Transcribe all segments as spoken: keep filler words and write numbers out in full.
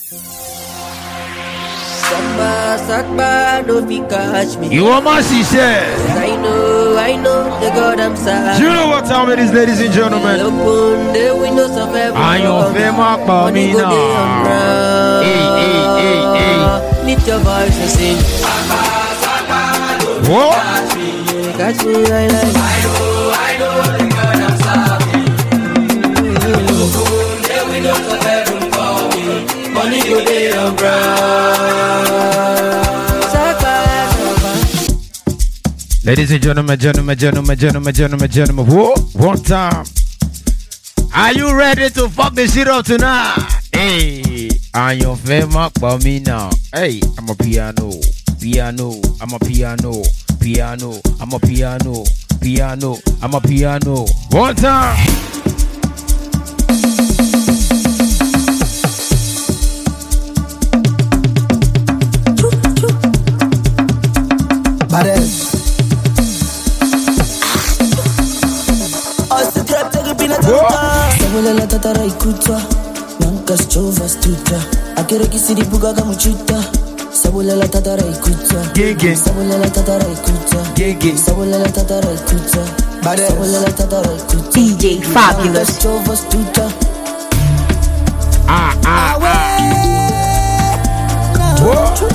You are my sister. I know, I know the God I'm sad. You know what time it is, ladies and gentlemen. Open the windows of heaven. I am famous for me now. Hey, hey, hey, hey. Lift your voice and sing. What? Catch me, catch me, I like. I know, I know the God I'm sad. Open the windows of heaven for me. Money go there on ground. Ladies and gentlemen, gentlemen, gentlemen, gentlemen, gentlemen, gentlemen. Whoa, one time. Are you ready to fuck this shit up tonight? Hey, I'm your famous for me now. Hey, I'm a piano, piano, I'm a piano, piano, I'm a piano, piano, I'm a piano. One time. Badass. Sabula la tatara ikuta Nanka schova stuta Akere kisiri buga kamuchuta Sabula la tatara ikuta Gege Sabula la tatara ikuta Gege Sabula la tatara ikuta Sabula la tatara ikuta D J Fabulous Nanka schova stuta Ah, ah, ah Whoa.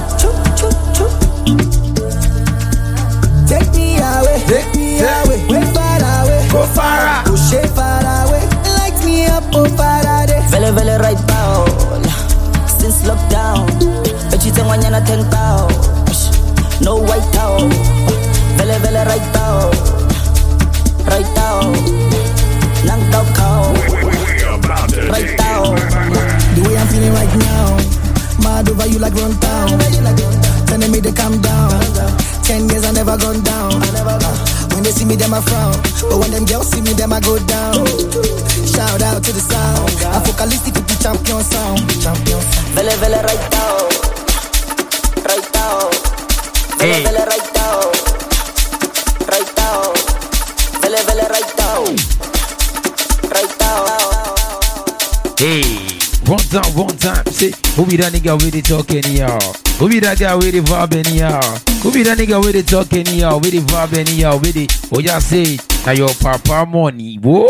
Take me away Take me away Way far away Go far Go shake far away Light me up oh Faraday Vele vele right down Since lockdown Bet you ten one yana ten pound No white out Vele vele right down Right down Nang dog cow Right down The way I'm feeling right now Mad over you like run down Telling me to calm down Ten years I never gone down When they see me, them I frown. But when them girls see me, them I go down. Shout out to the sound. Apocalyptic with the champion sound. Vele vele right down. Right down. Vele vele right down. Right down. Vele vele right down. Right down. Hey, one time, one time. Say, who be that nigga with the talking y'all? Who be that guy with the vibe anyhow? Who be that nigga with the talk anyhow? With the vibe anyhow? With the, oh ya say, now your papa money, whoa.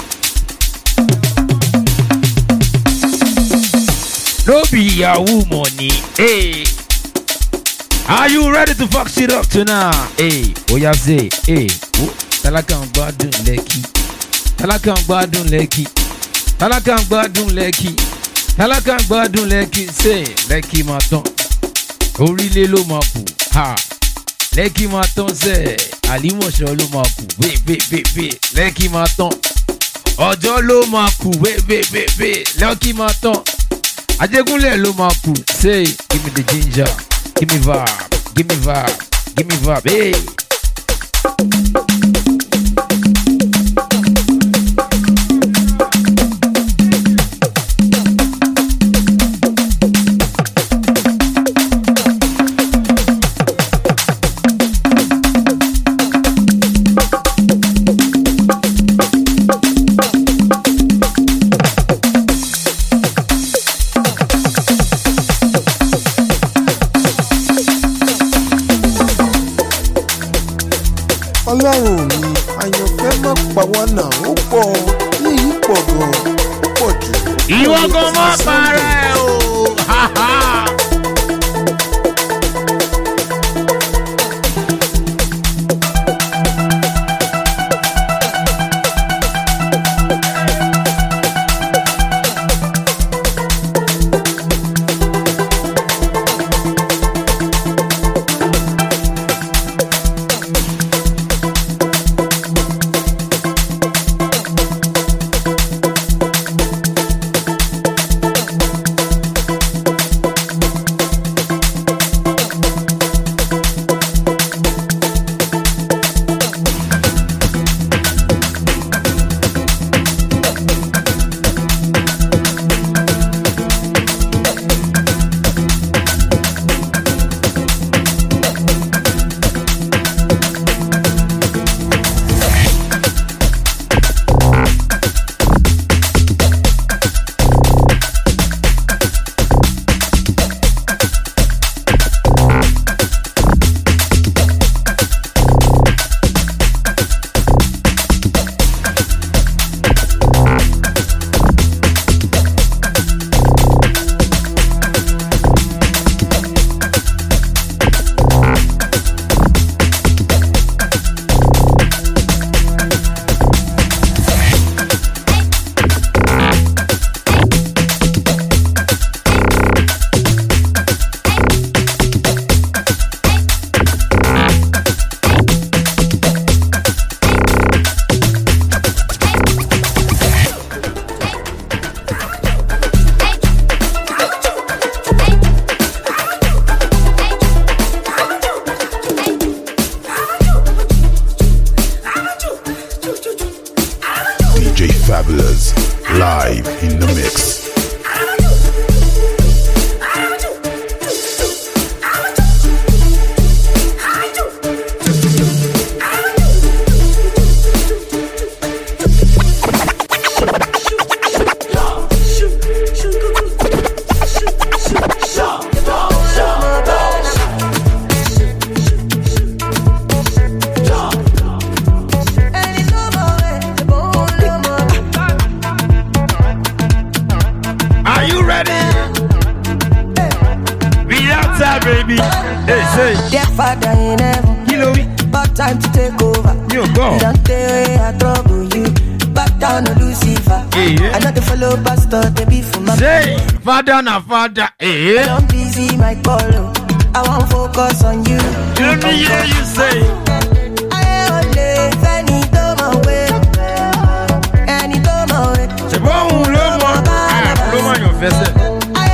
No be Yahoo money, hey. Are you ready to fuck shit up tonight? Hey, oh ya say, hey. Talakan badun leki. Talakan badun leki. Talakan badun leki. Talakan badun leki. Say, leki maton. Orílẹ̀ ló máa kù, ha. Lẹ́kì máa tán sẹ́, àlímọ̀ṣọ́ ló máa kù, wéèwéèwé. Lẹ́kì máa tán, ọjọ́ ló máa kù, wéèwéèwé. Lẹ́kì máa tán, Ajégúnlẹ̀ ló máa kù. Say, give me the ginger, give me vibe, give me vibe, give me vibe, hey. Ọlọ́run mi àyànfẹ́ má pa wá náà ó pọ̀ ní èyí pọ̀ gan ó pọ̀ jù. Ìwọ gan má para ẹ o. ready? We outside, baby. Hey, say. Dear Father in heaven, Kilo we. about time to take over. You go. Don't tell I trouble you. Back down on Lucifer. Yeah, yeah. I know the fellow pastor, they be for my. Say, father na father. Hey, yeah. Don't busy my call. I won't focus on you. Let me hear you say. I only Fanny do my way. Any do my way. C'est bon ou le moi? Ah, le moi, you fais ça.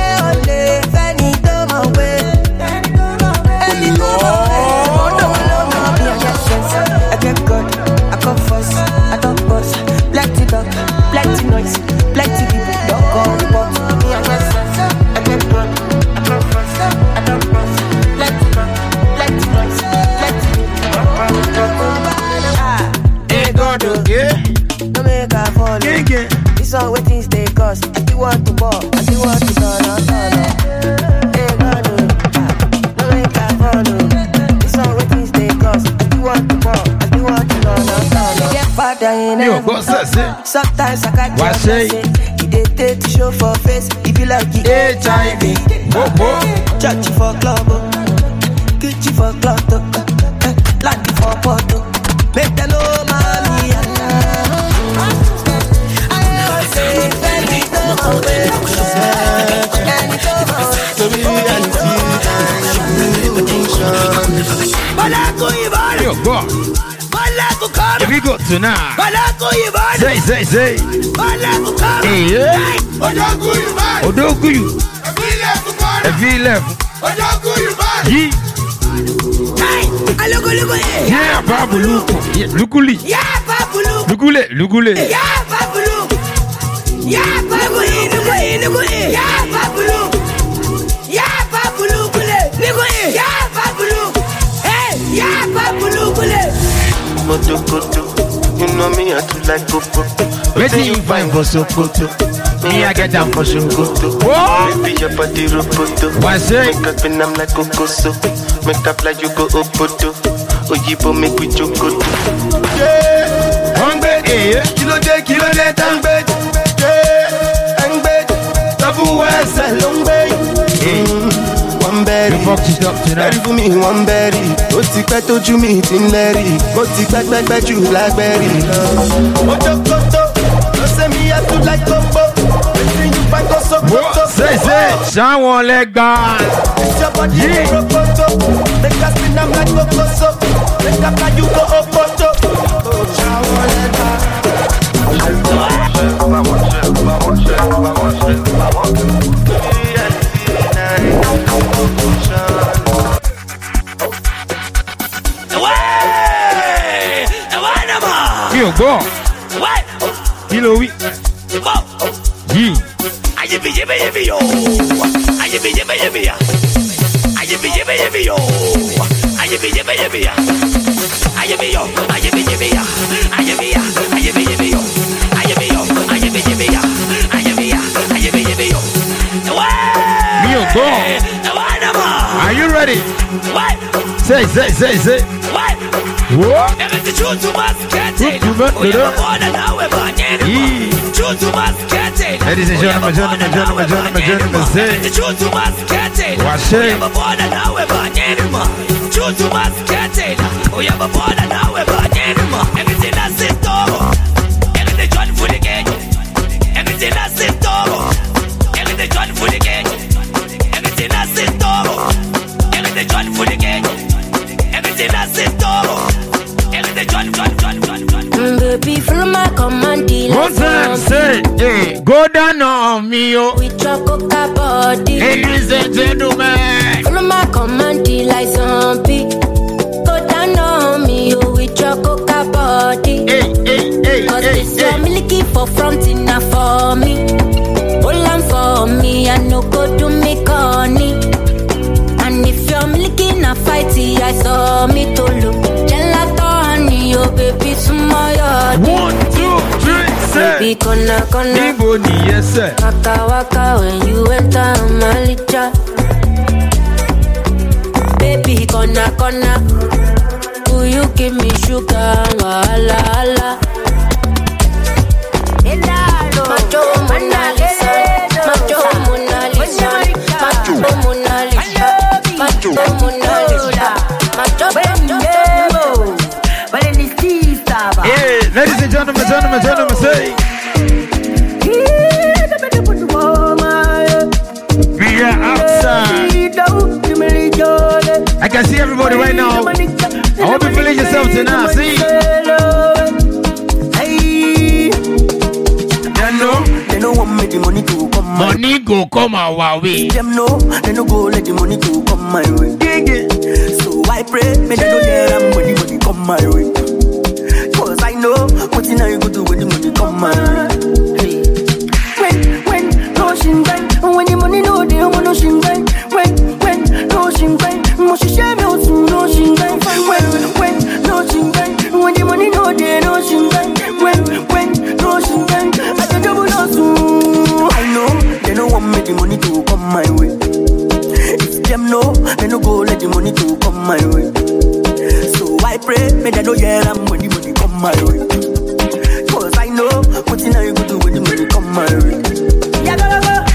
Plenty noise, plenty people don't call the box. Me and my sense, I get run, I come first, I don't cross. Plenty noise, plenty noise, plenty people don't call the box. Ah, hey God, yeah, no make a follow. Yeah, yeah. This all what things they cost. I still want to ball, I still want to turn on, turn on. Hey God, ah, no make a follow. This all what things they cost. I still want to ball, I still want to turn on, turn on. Father in heaven. Sometimes I can't just say he did take to show for face. If you like it, H I V. Church for club, kitchen for club, land for photo. Make them know mommy and I say, baby, don't away. And it's over. If we go tonight, say, say, say, hey, yeah, Odoguyu, if he left, he, yeah, Babu Luku, yeah, Lukuli, Lukule, Lukule, yeah, Babu, yeah, Babu, yeah, Babu, yeah, Babu, yeah, Babu, hey, yeah, Babu, you know me, I do like Coco. Where do you find for Sokoto? Me, I get down for Sokoto. Baby, your body roboto. What's it? Make up and I'm like Coco, so make up like you go Opoto. Oyibo make we chocoto. Yeah, one bed, eh? Kilo day, kilo day, tang bed. Yeah, ang bed. Tabu was a long bed. One berry, you fucked it up tonight. Berry for me, one berry. Ó ti pẹ́ tójú mi ti ń lẹ́rì. Mo ti pẹ́ pẹ́ pẹ́ jù blackberry. Ojokoto, ló ṣe mi yá tó like combo. Wetin you find go so koto. Say, say, ṣáwọn lẹ́gbàá. It's your body yeah. Roboto. Make us spin am like Kokoso. Make up like you go Opoto. Ṣáwọn lẹ́gbàá. Mi ò gbọ́. Kí ló wí? Yìí. Ayébíyébíyébí yo. Ayébíyébíyébí ya. Ayébíyébíyébí yo. Ayébíyébíyébí ya. Ayébíyó. Ayébíyébí ya. Ayébíyá. Ayébíyébí yo. Ayébíyó. Ayébíyébí ya. Ayébíyá. Ayébíyébí yo. Mi ò gbọ́. Are you ready? Say, say, say, say. What? Ladies and gentlemen, gentlemen, gentlemen, gentlemen, gentlemen, say. Watch it. Everything that's it, everything done for the game. Everything that's it, everything done for the game. Everything that's it, everything done for the game. Everything that's it, everything done, done, done, done, done. Baby, follow my command. One time, say, hey, go down on me, yo. With your coca body. Ladies and gentlemen. Follow my command like zombie. Go down on me, yo, with your coca body. Hey, hey, hey, Cause hey, this hey. one me looking for front enough for me. Hold on for me, I no go do me corny. And if you're looking a fighty, I saw me to look. Gelato honey, oh baby, tomorrow. One, two, three, say. Baby, kona kona. Nibo ni yes, sir. Waka waka when you enter Malija. Baby, kona kona. Will you give me sugar? Wala wala. Macho Mona Lisa, Macho Mona tonight. See? They know, they know want me the money to come my way. Money go come our way. Them know, they know go let the money to come my way. So I pray, may they know there I'm when the money come my way. Cause I know, what you know you go do when the money come my way. Hey. When, when, no shingbai, when the money no they want no shingbai. When, when, no shingbai, must share me out no shingbai. When, when, no shingbai, when the money no they no shingbai. When, when, no shingbai, I don't double no soon. I know, they don't want me the money to come my way. If them know, they no go let the money to come my way. So I pray, may they know yeah I'm when the money come my way. Cause I know, what you know you go do when the money come my way. Yeah, go, go, go.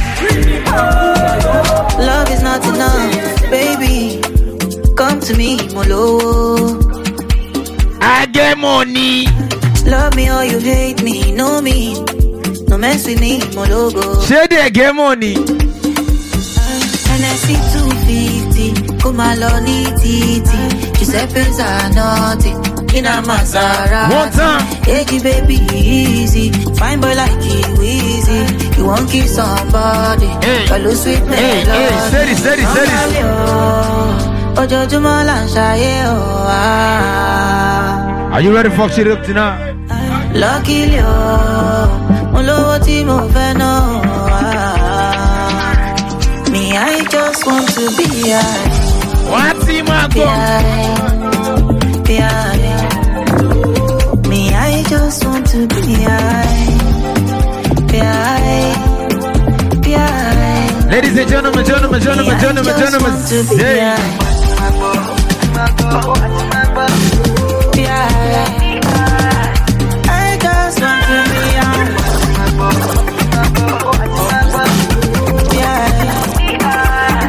Love is not enough, baby. Come to me, Molo. I get money. Love me or you hate me, know me. No mess with me, Mologo. Say they get money. And I see two fifty, come along, titi. Giuseppe Zanotti, in a Maserati. One time. Hey, baby, easy. Fine boy like you, easy. You won't kiss somebody. Hey, hey, sweet hey, hey, steady, steady, steady. Are you ready for shit up tonight? Lucky Leo, Molo Timo Veno. Me, I just want to be high. What's in my go? Be high. Me, I just want to be high. Be high. Be high. Ladies and gentlemen, gentlemen, gentlemen, gentlemen, gentlemen. Hey. Be high. I just want to be high. Be high.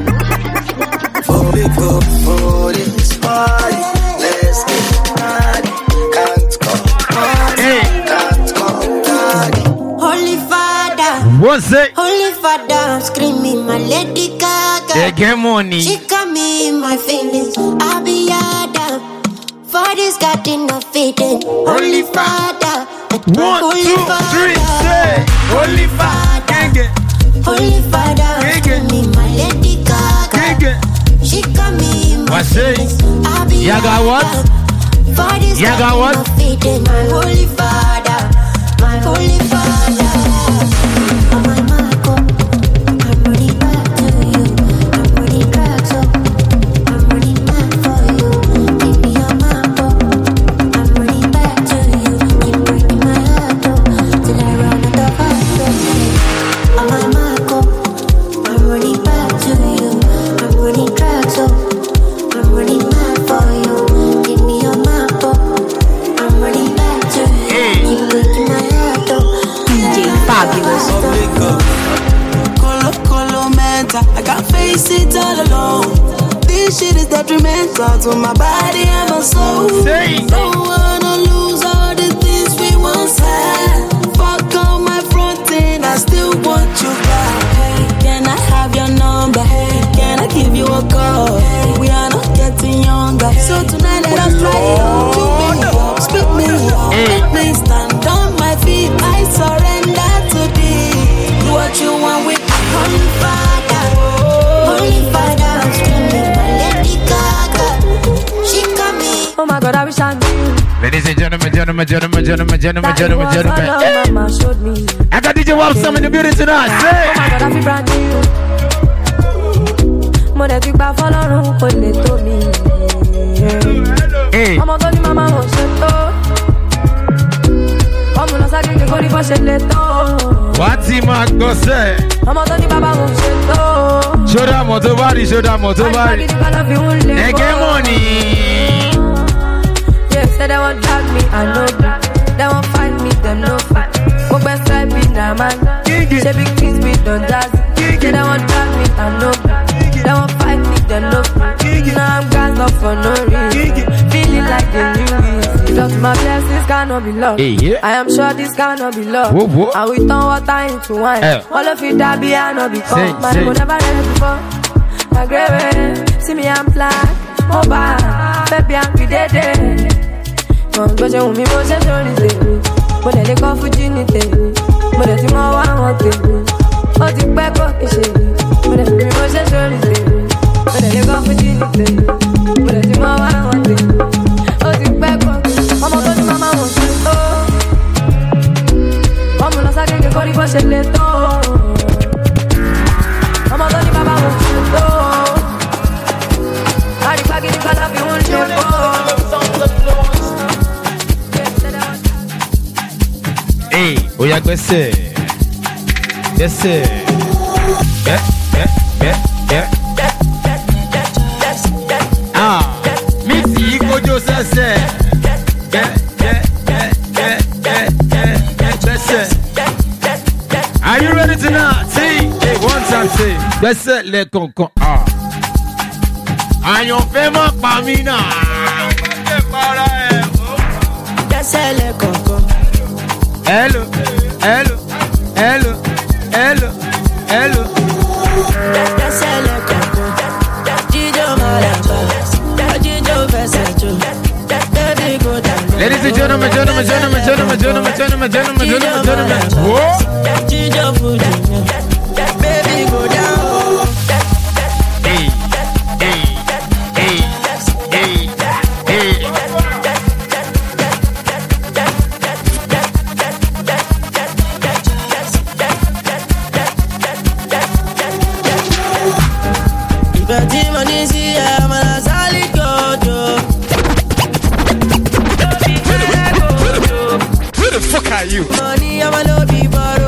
Fully cooked for this party. Let's get party. Can't come party. Hey. Can't come party. Holy Father, What's it? Holy Father, I'm screaming my Lady Gaga. They get money. She got me in my feelings. I'll be Adam. For this garden of feeding. Holy Father. One, Holy two, Father. three, say. Holy Father. Gang it. Holy Father, I'm screaming my Lady Gaga. Gang it. She got me in my What's it? feelings. I'll be Ya got what? Adam. For this Ya got garden what? of feeding. My Holy Father. My Holy Father. Oh my Marco, I'm running back to you. I'm running back, so I'm running back for you. Give me your Marco, I'm running back to you. Keep breaking my heart, oh, till I run out of heart. Oh my Marco, I'm running back to you. I'm running back, so I'm running back for you. Give me your Marco, I'm running back to you. Keep breaking my heart, oh. D J Fabulous. Colo, colo, mental. I can't face it all alone. This shit is detrimental to my body and my soul. Say. Don't wanna lose all the things we once had. Fuck on my front end, I still want you back. Hey, can I have your number? Hey, can I give you a call? Hey, we are not getting younger, so tonight let us try it. You me up, split me up, let me stand on my feet. I surrender to thee. Do what you want with me. Holy Father, Holy Father, I'm screaming my Lady Gaga. She got me. Oh my God, I wish I knew. Ladies and gentlemen, gentlemen, gentlemen, gentlemen, gentlemen, gentlemen, gentlemen. Hey. Mama showed me. I got D J Wapsam in the building tonight. Say. Oh my God, I feel brand new. Mo de ti gba fọlọ́run kò lè tó mi. Hey. Ọmọ tó ní màmá ò ṣe tó. Ọmọ lọ ságége kó ní bó ṣe lè tó. What's in my go say? Ọmọ tó ní bàbá ò ṣe tó. Show that motor body, show that motor body. They get money. Yeah, say they won't drag me, I know that. They won't find me, them no fight. Go best side be na man. Say big kids be done jazz. Say they won't drag me, I know that. They won't fight me, them no fight. Now I'm gassed up for no reason. Feeling like the new reason. Just my blessings cannot be lost. Hey, yeah. I am sure this cannot be lost. Whoa, whoa. And we turn water into wine. Eh. All of it that be I not be Say, come. Man, say. go never ready before. My grave, see me I'm black, oh bad, baby I'm be dead. Bó ṣe wù mí bó ṣe sórí tèmi. Mo lè lè kọ́ fújì ní tèmi. Mo lè ti mọ wá wọn tèmi. Ó ti pẹ́ kó kì í ṣe mi. Mo lè wù mí bó ṣe sórí tèmi. Mo lè lè kọ́ fújì ní tèmi. Mo lè ti mọ wá wọn tèmi. Ó ti pẹ́ kó kì í ṣe mi. Ọmọ tó ní màmá wọn ṣe tó. Ọmọ lọ sá kékeré kó rí bó ṣe lè tó. Ọmọ tó ní bàbá wọn ṣe tó. Àdìpá gidi kọ́lá fi wọ́n ṣe fọ́. Hey, oya gbẹ́sẹ̀, gbẹ́sẹ̀, gbẹ́, gbẹ́, gbẹ́, gbẹ́. Ah, mi sì í kojú sẹ́sẹ̀. Gbẹ́, gbẹ́, gbẹ́, gbẹ́, gbẹ́, gbẹ́, gbẹ́, gbẹ́sẹ̀. Are you ready to now? See, hey, one time say, gbẹ́sẹ̀ lẹ́kọ̀ọ̀kan. Ah, àyànfẹ́ má pa mí náà. Àyànfẹ́ para ẹ̀. Gbẹ́sẹ̀ lẹ́kọ̀ọ̀kan. Hello, hello, hello, hello, hello. Ladies and gentlemen, gentlemen, gentlemen, gentlemen, gentlemen, gentlemen, gentlemen, gentlemen, gentlemen. Whoa. Baby, go down. Hey, hey, hey, hey, hey. Who the fuck are you? Money, I'm a lobby, but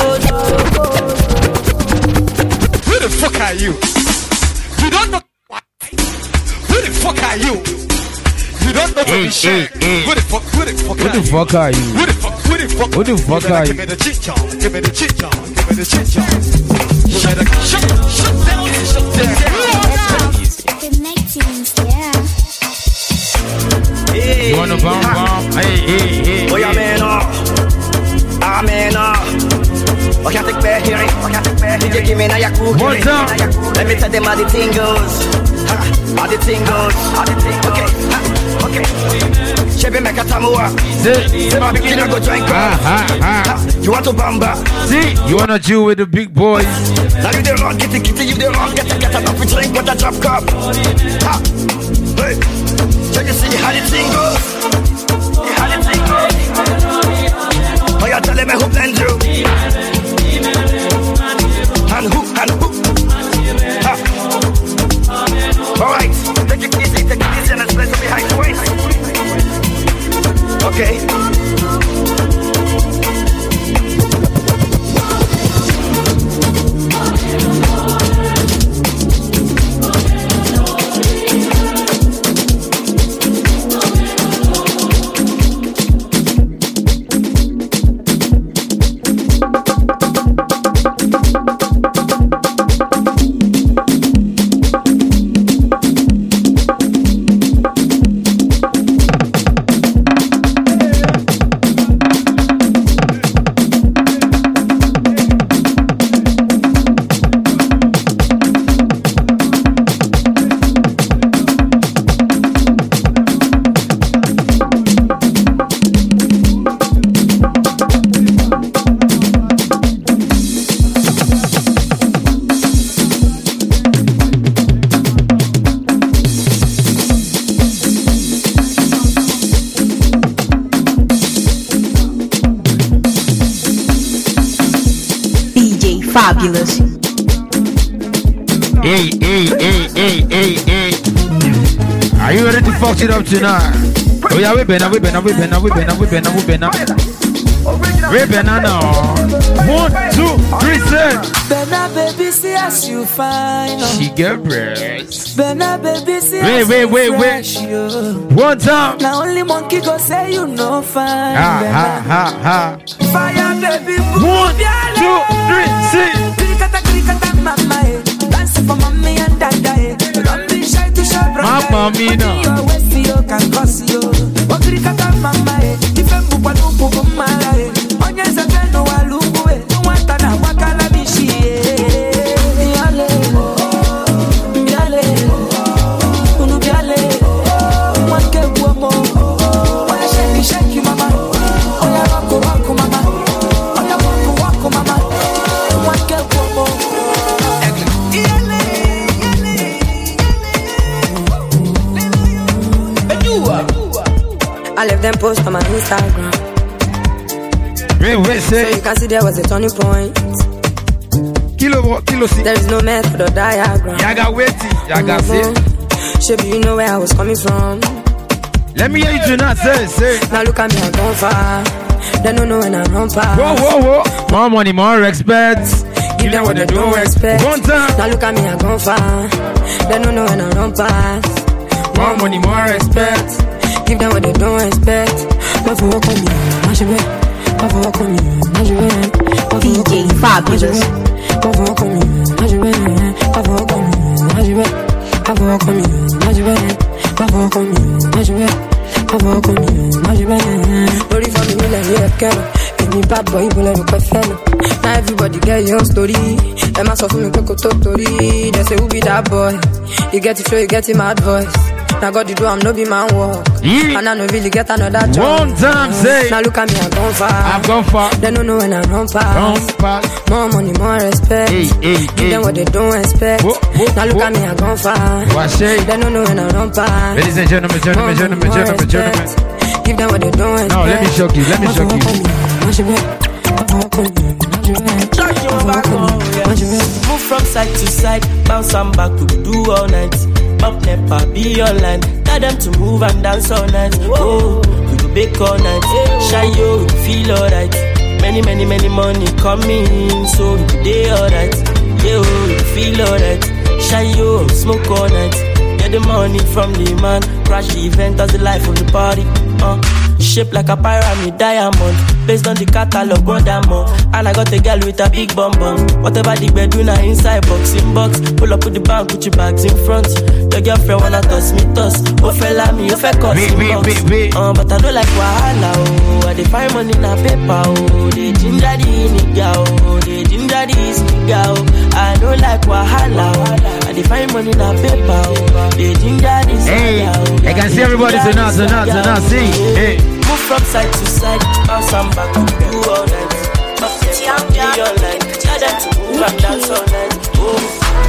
Who the fuck are you? You don't know. Who the fuck are you? You don't know to Hey, be shared. hey, hey. Who the fuck? Who the fuck? Who the fuck are you? Who the fuck? Who the fuck? Who the fuck You better are you? Give me the chicha. Give me the chicha. Give me the chicha. You better shut, shut down, shut down. Connections, yeah. You wanna bomb bomb? Hey, hey, hey. Oh, yeah, man, oh. Ah, man, oh. Oh, can't take back here. Oh, can't take back here. Give me now your cookie. What's up? Let me tell them how the thing goes. Ha, how the thing goes. How the thing goes. Okay, ha, okay. Chebe make a tamua. See, Say, my begin go drink. ah, ah, ah. You want to bamba? See, you wanna chill with the big boys? Now you the wrong, get it, get it, you the wrong, get it, get it, up and drink with a drop cup. Ha, hey. So you see how the thing goes. How the thing goes. Oh, you tell me who blend you. And who, and who. Ha. All right, take it easy, take it easy, and let's play some behind the waist. Okay. Fabulous. Hey, hey, hey, hey, hey, hey. Are you ready to fuck it up tonight? Oh yeah, we better, we better, we better, we better, we better, we better. We better now. One, two, three, set. Benna baby, see as you fine. She get breasts. Benna baby, see Wait, as wait, you wait, fresh, wait. yo. One time. Now only monkey go say you no fine. Ha, Benna. ha, ha, ha. Fire baby, One, two, three, six. Krikata, krikata, mama, eh. Dance for mommy and dada, eh. Don't be shy to show brother. Mama, me no. Your waist, you can cause you. Oh, krikata, mama, eh. If I'm bupa, no bupa, mala, eh. Onyeza, no walugu, eh. No wanta na wakala, bishi, eh. Biale, biale, unu biale. Wanke buomo, washe I left them post on my Instagram. Wait, wait, say. So you can see there was a turning point. Kilo, kilo, see. There is no method or diagram. Yaga waiting, Yaga say. Shape, you know where I was coming from. Let me hear you tonight, say, say. Now look at me, I'm gone far. They don't know when I run past. Whoa, whoa, whoa. More money, more respect. Give them what they don't expect. One time. Now look at me, I'm gone far. They don't know when I run past. More money, more respect. Give them what they don't expect. Don't for walk on me, mash it. Don't for walk on me, mash it. D J Fabulous. Don't for walk on me, mash it. Don't for walk on me, mash it. Don't for walk on me, mash it. Don't for walk on me, mash it. Don't for walk on me, mash it. Lórí fún mi nílẹ̀ yìí ẹ̀kẹ́rọ̀. Èmi bad boy ibo lẹ́nu pẹ́ fẹ́ràn. Now everybody get your story. Ẹ má sọ fún mi pé kò tó torí. They say who be that boy? You get it flow, you get it mad voice. Now God, you do, I'm no be man walk. Yeah. And I no really get another job. One time, say. Now look at me, I've gone far. I've gone far. They don't know when I run past. Run past. More money, more respect. Hey, hey, Give hey. them what they don't expect. Whoa, whoa, now look whoa. at me, I've gone far. What say? They don't know when I run past. Ladies and gentlemen, gentlemen, More gentlemen, money, more gentlemen, gentlemen. respect. Give them what they don't expect. No, let me shock you, let me shock you. Move from side to side, bounce and back, we could do all night. Up never be online. Tell them to move and dance all night. Oh, we go bake all night. Shy yo, we feel alright. Many, many, many money coming, so we could day alright. Yeah, we feel alright. Shy yo, smoke all night. Get the money from the man. Crash the event as the life of the party. Uh, shaped like a pyramid diamond. Based on the catalog, one diamond. And I got a girl with a big bum bum. Whatever the bed do now inside box in box. Pull up with the bank, put your bags in front. Your girlfriend wanna toss me toss. Oh fella me, oh fella cut in box. Uh, but I don't like wahala oh. I dey find money in a paper oh. They ginger the nigga oh. They ginger the nigga oh. I don't like wahala oh. I dey find money in a paper oh. They ginger the Hey, oh. I can see everybody tonight, tonight, tonight, sing. Hey. Move from side to side, bounce and back, do all night. Up there, be all night. Tell them to move and dance all night. Oh,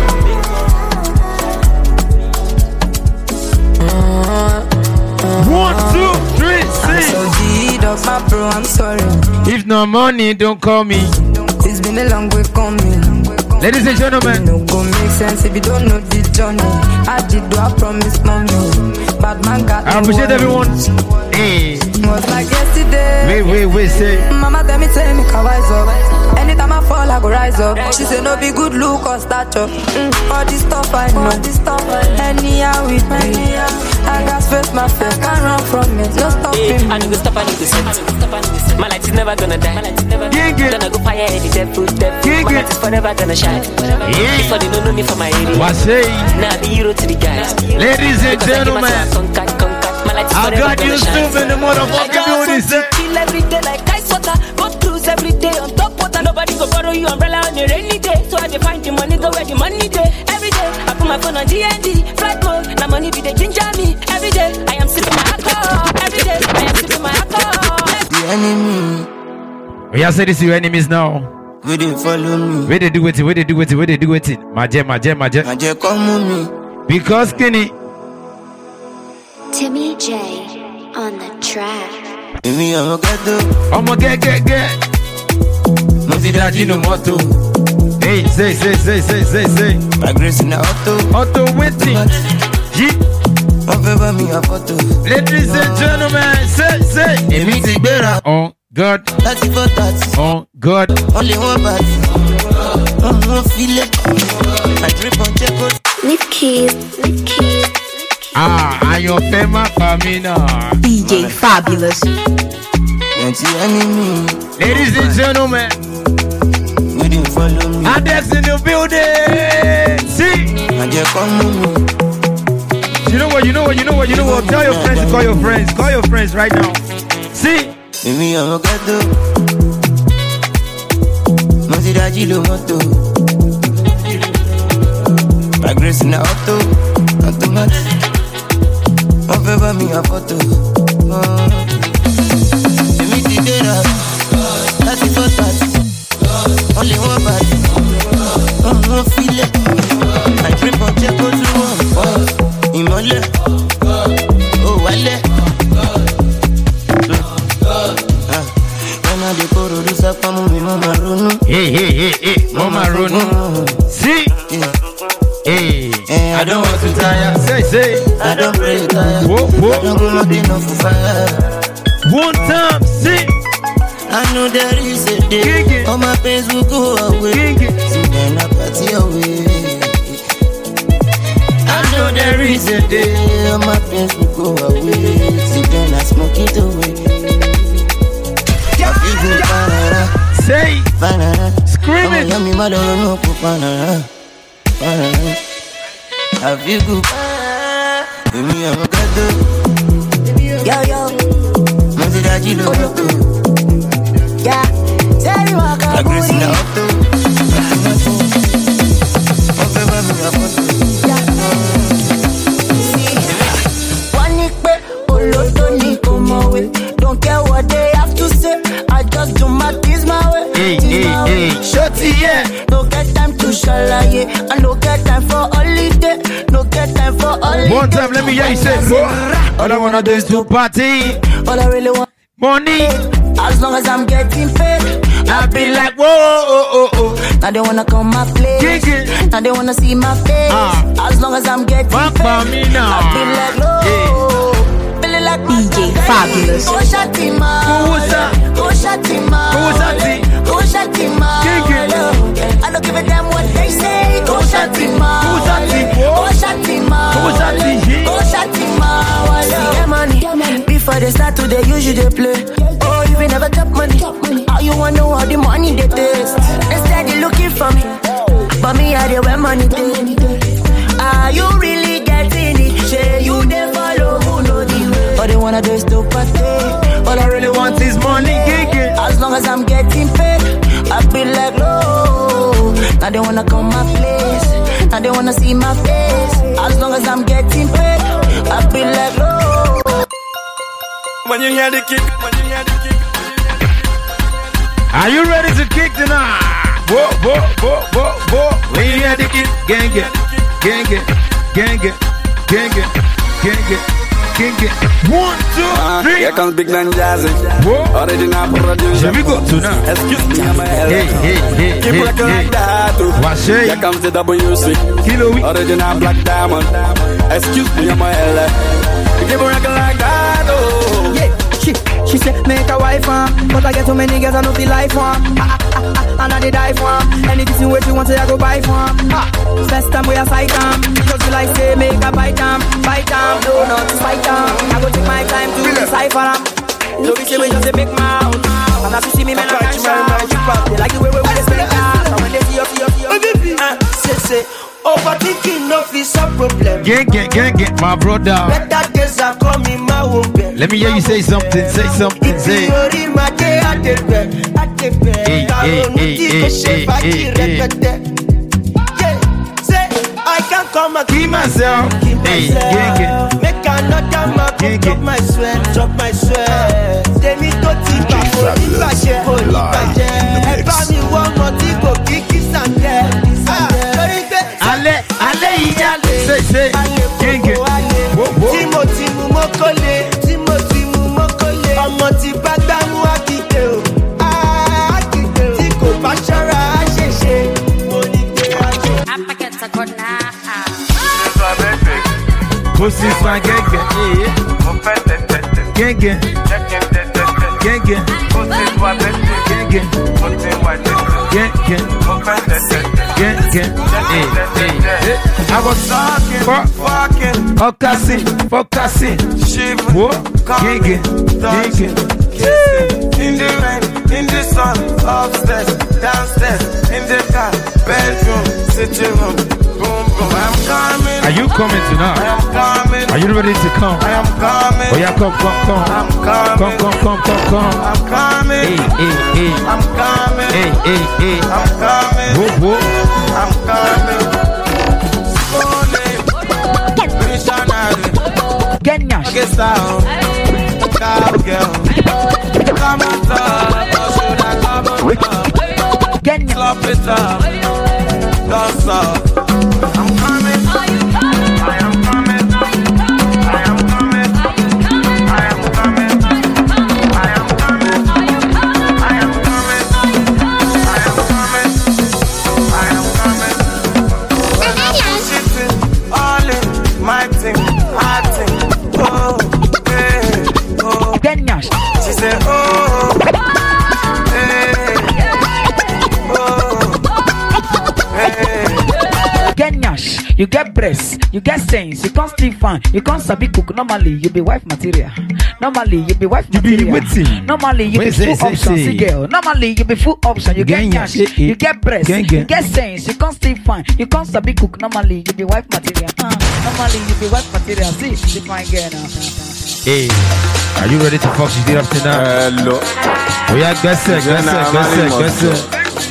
One, two, three, I'm six. so deed of my bro, I'm sorry. If no money, don't call me. It's been a long way coming. Ladies and gentlemen, no go make sense if you don't know the journey. I did do I promise mommy. Bad man got I appreciate everyone. Hey. Was like yesterday. Wait, wait, wait, say. Mama tell me, tell me, can rise up. Anytime I fall, I go rise up. She say no be good look or stature. Mm, all this stuff I know. All this stuff I know. Anyhow with me. I got face my face, can't run from it. No stopping me. I need to stop, I need to set. My light is never gonna die. My light is never gonna go fire any dead food, dead food. My light is forever gonna shine. Yeah. Before they don't know me for my area. What say? Now I be hero to the guys. Ladies and gentlemen, I got you soon in the motherfucking building, sir. Chill every day like ice water. Go cruise every day on top water. Nobody go borrow you umbrella on a rainy day. So I define the money, go where the money day. Every day I put my phone on D and D. Flight mode, now money be the ginger me. Every day I am sipping my alcohol. Every day I am sipping my alcohol. the enemy. We are saying this to your enemies now. We didn't follow me. Where they do it, where they do it, where they do it. Maje, maje, maje. Maje, come with me. Because Kenny. Timmy J on the track. Me, I'm a ghetto. I'm a get, get, get. No see that you no motto. Hey, say, say, say, say, say, say. My grace in the auto. Auto waiting. G. Favor me a photo. Ladies and gentlemen, say, say. Emi ti gbera. Oh God. thirty for thirty. Oh God. Only one bad. Oh, no feel it. I grip on check. Leave keys, leave keys. Ah, and your famous family now. D J Fabulous. Ladies and gentlemen, we didn't follow me. Adex in the building. See. You know what? You know what? You know what? You know what? Tell your friends to call your friends. Call your friends right now. See. Me, I'm a ghetto. No see that you moto. My grace in the auto. Automatic. One favor me a photo. Me ti dera. thirty for thirty. Only one bad. Oh, no feel it. I grip on check go to one. Imole. Oh, wale. See? Hey. I don't want to tire. Say, say. I don't pray to tire. Whoa, whoa. I don't go nothing enough for fire. One time, see. I know there is a day. King. All my pains will go away. King. So then I party away. I know there is a day. All my pains will go away. So then I smoke it away. Yeah, yeah. Say. Scream it. Yummy mother no banana. Banana. Have you good? Give me a gato. Yo yo. Masi da jilo. Yeah. Tell me what La grace in the auto. Don't care what they have to say. I just do my things my way. Hey, hey, hey. Shorty, yeah. No get time to shalaye. I no get time for holiday. No get time for holiday. One time, let me hear you say, all I wanna do is to party. All I really want money. As long as I'm getting paid, I'll be like, whoa, oh, oh, oh. Now they wanna come my place. Kiki. Now they wanna see my face. Ah. As long as I'm getting Fuck paid, me now. I'll be like, no. Feeling like D J Fabulous. Go Shatima. Who's that? Go Shatima. Who's that? Go Shatima. Kiki. I don't give a damn what they say. Go Shatima. Who's that? Go Shatima. Who's that? Go Shatima. Get money. Before they start to, they usually play. Oh, you will never top money. How you wanna know how the money they taste? Instead they looking for me, but me I dey where money dey. Are you really getting it? Say you dey follow who know the way. All they wanna do is to party. All I really want is money. As long as I'm getting paid, I be like no. Now they wanna come my place. Now they wanna see my face. As long as I'm getting paid, I be like no. When you hear the kick, when you hear the kick. Are you ready to kick tonight? Whoa, whoa, whoa, whoa, whoa. When you hear the kick, gang it, gang it, gang it, gang it, gang it, gang it. One, two, three. Here comes Big Man Jazzy. Whoa. Original producer. Here we go tonight. Excuse me, I'm a hell. Hey, hey, hey, Keep hey, rocking hey. like that. Too. What's it? Here comes the W C. Kilo we. Original Black Diamond. Excuse me, I'm a hell. Keep rocking like that. Oh. Yeah. She, she said make a wife um, but I get too many girls I know the life um. Ah, ah, ah, ah, and I did die for um. Anything what you want say I go buy for um. Ah, first time we a sight um. Just be like say make a bite um, bite um. No not fight um. I go take my time to decipher um. No be say we just say make mouth. And as you see me man I can't shout. They like the way we we spend that. And when they see us, see us, see us. Ah, say say. Overthinking of is a problem. Gang, gang, gang, gang, my brother. Better days are coming, my won't be. Let me hear you say something, say something, say. Hey, hey, hey, hey, hey, hey. Say, I can come and keep myself. Keep Hey, myself. gang, gang. Make another man come drop my sweat, drop my sweat. Tell me to think about it, I share for it, I share. If I me one more thing, go kick it and tell. Ale, ale, yale. Say, say. Gang, gang. Whoa, whoa. Timothy Mumokole, Timothy Mumokole. Ọmọ tí bá gbámú akíkẹ́ o, akíkẹ́ o. Tí kò bá ṣọ́ra á ṣèṣe. Mo ní pé a ṣe. Pussy swag, gang, gang. Yeah. Gang, gang. Gang, gang. Gang, gang. Gang, gang. Gang, gang. Hey, hey, hey. I was talking, fucking, focusing, focusing. Whoa, gang, gang, gang, gang. In the rain, in the sun, upstairs, downstairs, in the car, bedroom, sitting room, boom, boom. I'm coming. Are you coming tonight? I am coming. Are you ready to come? I am coming. Oh yeah, come, come, come. I'm coming. Come, come, come, come, come. I'm coming. Hey, hey, hey. I'm coming. Hey, hey, hey. I'm coming. Whoa, whoa. I'm coming. Slowly, missionary. Kenya. Get down, cowgirl. Come on top, or should I come on top? Kenya. Slop it up, don't stop. I'm coming. I am coming. I am coming. I am coming. I am coming. I am coming. I am coming. I am coming. you get breasts, you get sense, you can't still fine, you can't sabi cook. Normally, you be wife material. Normally, you be wife material. Normally, you be full option, see girl. Normally, you be full option, you get cash, you get breasts, you get sense, you can't still fine, you can't sabi cook. Normally, you be wife material. Uh, normally, you be wife material. See, see fine girl now. Hey, are you ready to fuck shit up tonight? Hello. Oh yeah, guess it, guess it, guess it, guess it.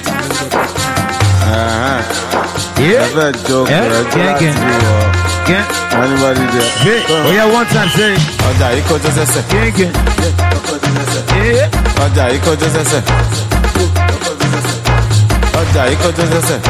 Uh-huh. Yeah. That's a joke. Yeah. Gang, gang. Gang. Anybody there? Yeah. Oh yeah, one time say. Oja, iko just a sec. Gang, gang. Yeah. Oja, iko just a sec. Oja, iko just a sec.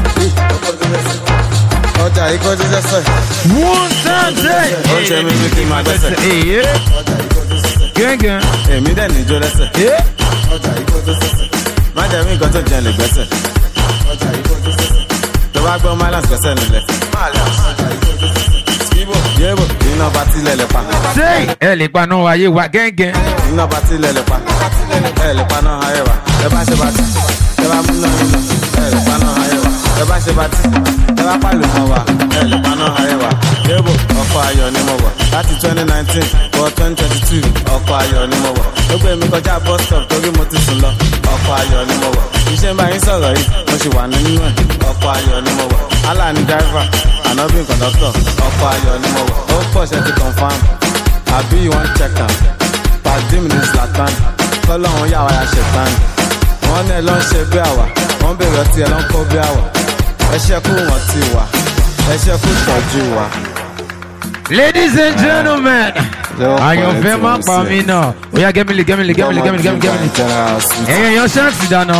Oja, iko just a sec. One time say. Oja, me making my best. Yeah. Gang, gang. Hey, me then enjoy that. Yeah. Oja, iko just a sec. Madam, me got to jelly better. Oja, iko just a sec. The back of my last person in left. Skibo, yebo, iná bá tilẹ̀ lè pa. Say, ẹ lè pa náà ayé wa gẹ́gẹ́. Iná bá tilẹ̀ lè pa. Ẹ lè pa náà ayé wa. Ẹ bá ṣe bá ti. Ẹ bá mú náà nínú. Ẹ lè pa náà ayé wa. Ẹ bá ṣe bá ti. Ẹ bá pàlù mọ́ wa. Ẹ lè pa náà ayé wa. Yebo, ọkọ̀ ayọ̀ ni mo wọ̀. Láti twenty nineteen for twenty twenty-two, ọkọ̀ ayọ̀ ni mo wọ̀. Ó gbé mi kọjá bus stop torí mo ti sùn lọ. Ọkọ̀ ayọ̀ ni mo wọ̀. Iṣẹ́ ń bá yín sọ̀rọ̀ yìí, mo ṣì wà nínú ẹ̀. Ọkọ̀ ayọ̀ ni mo wọ̀. Allah ni driver, Anobi conductor. Ọkọ̀ ayọ̀ ni mo wọ̀. Ó pọ̀ ṣe ti confam. Àbí you wan check am. Pàdé mi ní Zlatan. Kọ́lọ́hún yà wá ya ṣètàn. Wọ́n ní ẹ lọ ń ṣe bí àwà. Wọ́n bèrè ọtí ẹ lọ ń kó bí àwà. Ẹ ṣe kú wọ́n ti wà. Ẹ ṣe kú tọ́jú wa. Ladies and gentlemen, àyànfẹ́ máa pa mí náà. Oya gẹ́mìlì gẹ́mìlì gẹ́mìlì gẹ́mìlì gẹ́mìlì gẹ́mìlì. Ẹ̀yẹ̀ yan ṣáàtì dáná.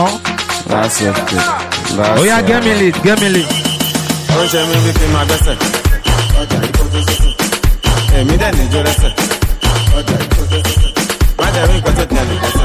Oya gẹ́mìlì gẹ́mìlì. Ó ṣe mí bí kí n máa gbẹ́sẹ̀. Èmi dẹ̀ ní ijó lẹ́sẹ̀. Má jẹ́ rí nǹkan tó tẹ̀lé lẹ́sẹ̀.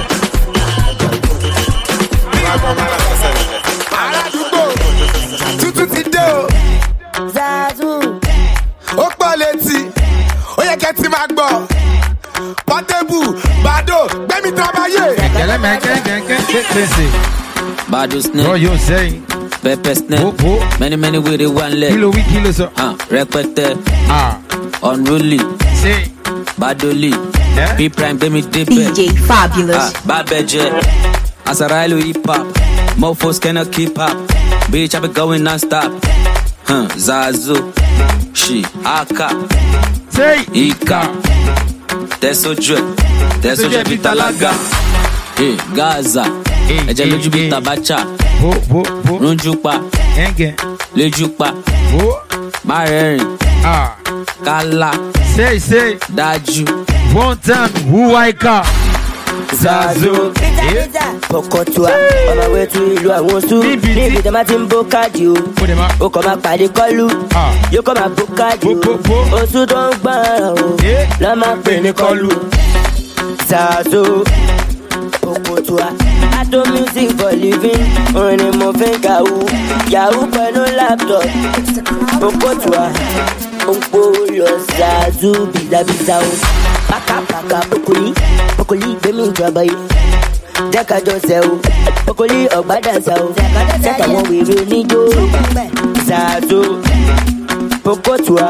Má gbọ́ má là gbẹ́sẹ̀ lẹ́sẹ̀. Aládùúgbò tuntun ti dé o. Zazu. Ó pọ̀ létí, ó yẹ kẹ́ ti máa gbọ́. Pọ́tébù, Bàdó, gbẹ́mí tábáyé. Kẹ̀kẹ́lẹ́ mẹ́kẹ́kẹ́kẹ́ Bado snake. Bro, you say. Pepper snake. Oh, oh. Many, many with it one leg. Kilo, we kilo, sir. Ah, repete. Ah. Unruly. Say. Badoli. Yeah. P Prime, baby, dip. D J Fabulous. Ah, Babeje. Asarailo hip hop. Mofos cannot keep up. Bitch, I be going non-stop. Huh, Zazu. She. Aka. Say. Ika. Teso Dre. Teso Dre Vitalaga. Hey, Gaza. Ẹ̀jẹ̀ lójú bí tabacha. Runjupa. Lójúpa. Márẹ̀rìn. Kálá. Say, say. Dájú. One time, who I car. Zazu. Pokotua. On my way to ìlú àwọn oṣù. Níbi tí a máa ti ń bó káàdì o. O kò máa pàdé kọlu. Yóò kò máa bó káàdì o. Oṣù tó ń gbọ́n o. Lọ́ máa pè ní kọlu. Zazu. Pokotua. I do music for living. Orin mo fi ń yahoo. Yahoo pẹ̀lú laptop. Pokotua. Òǹpo lọ Zazu bìzàbìzà o. Pàkàpàkà pokoli. Pokoli gbẹ̀mí ìjọba yìí. Jẹ́ka jọ sẹ́ o. Pokoli ọ̀gbádà sá o. Sẹ́ka wọn wèrè oníjó. Zazu. Pokotua.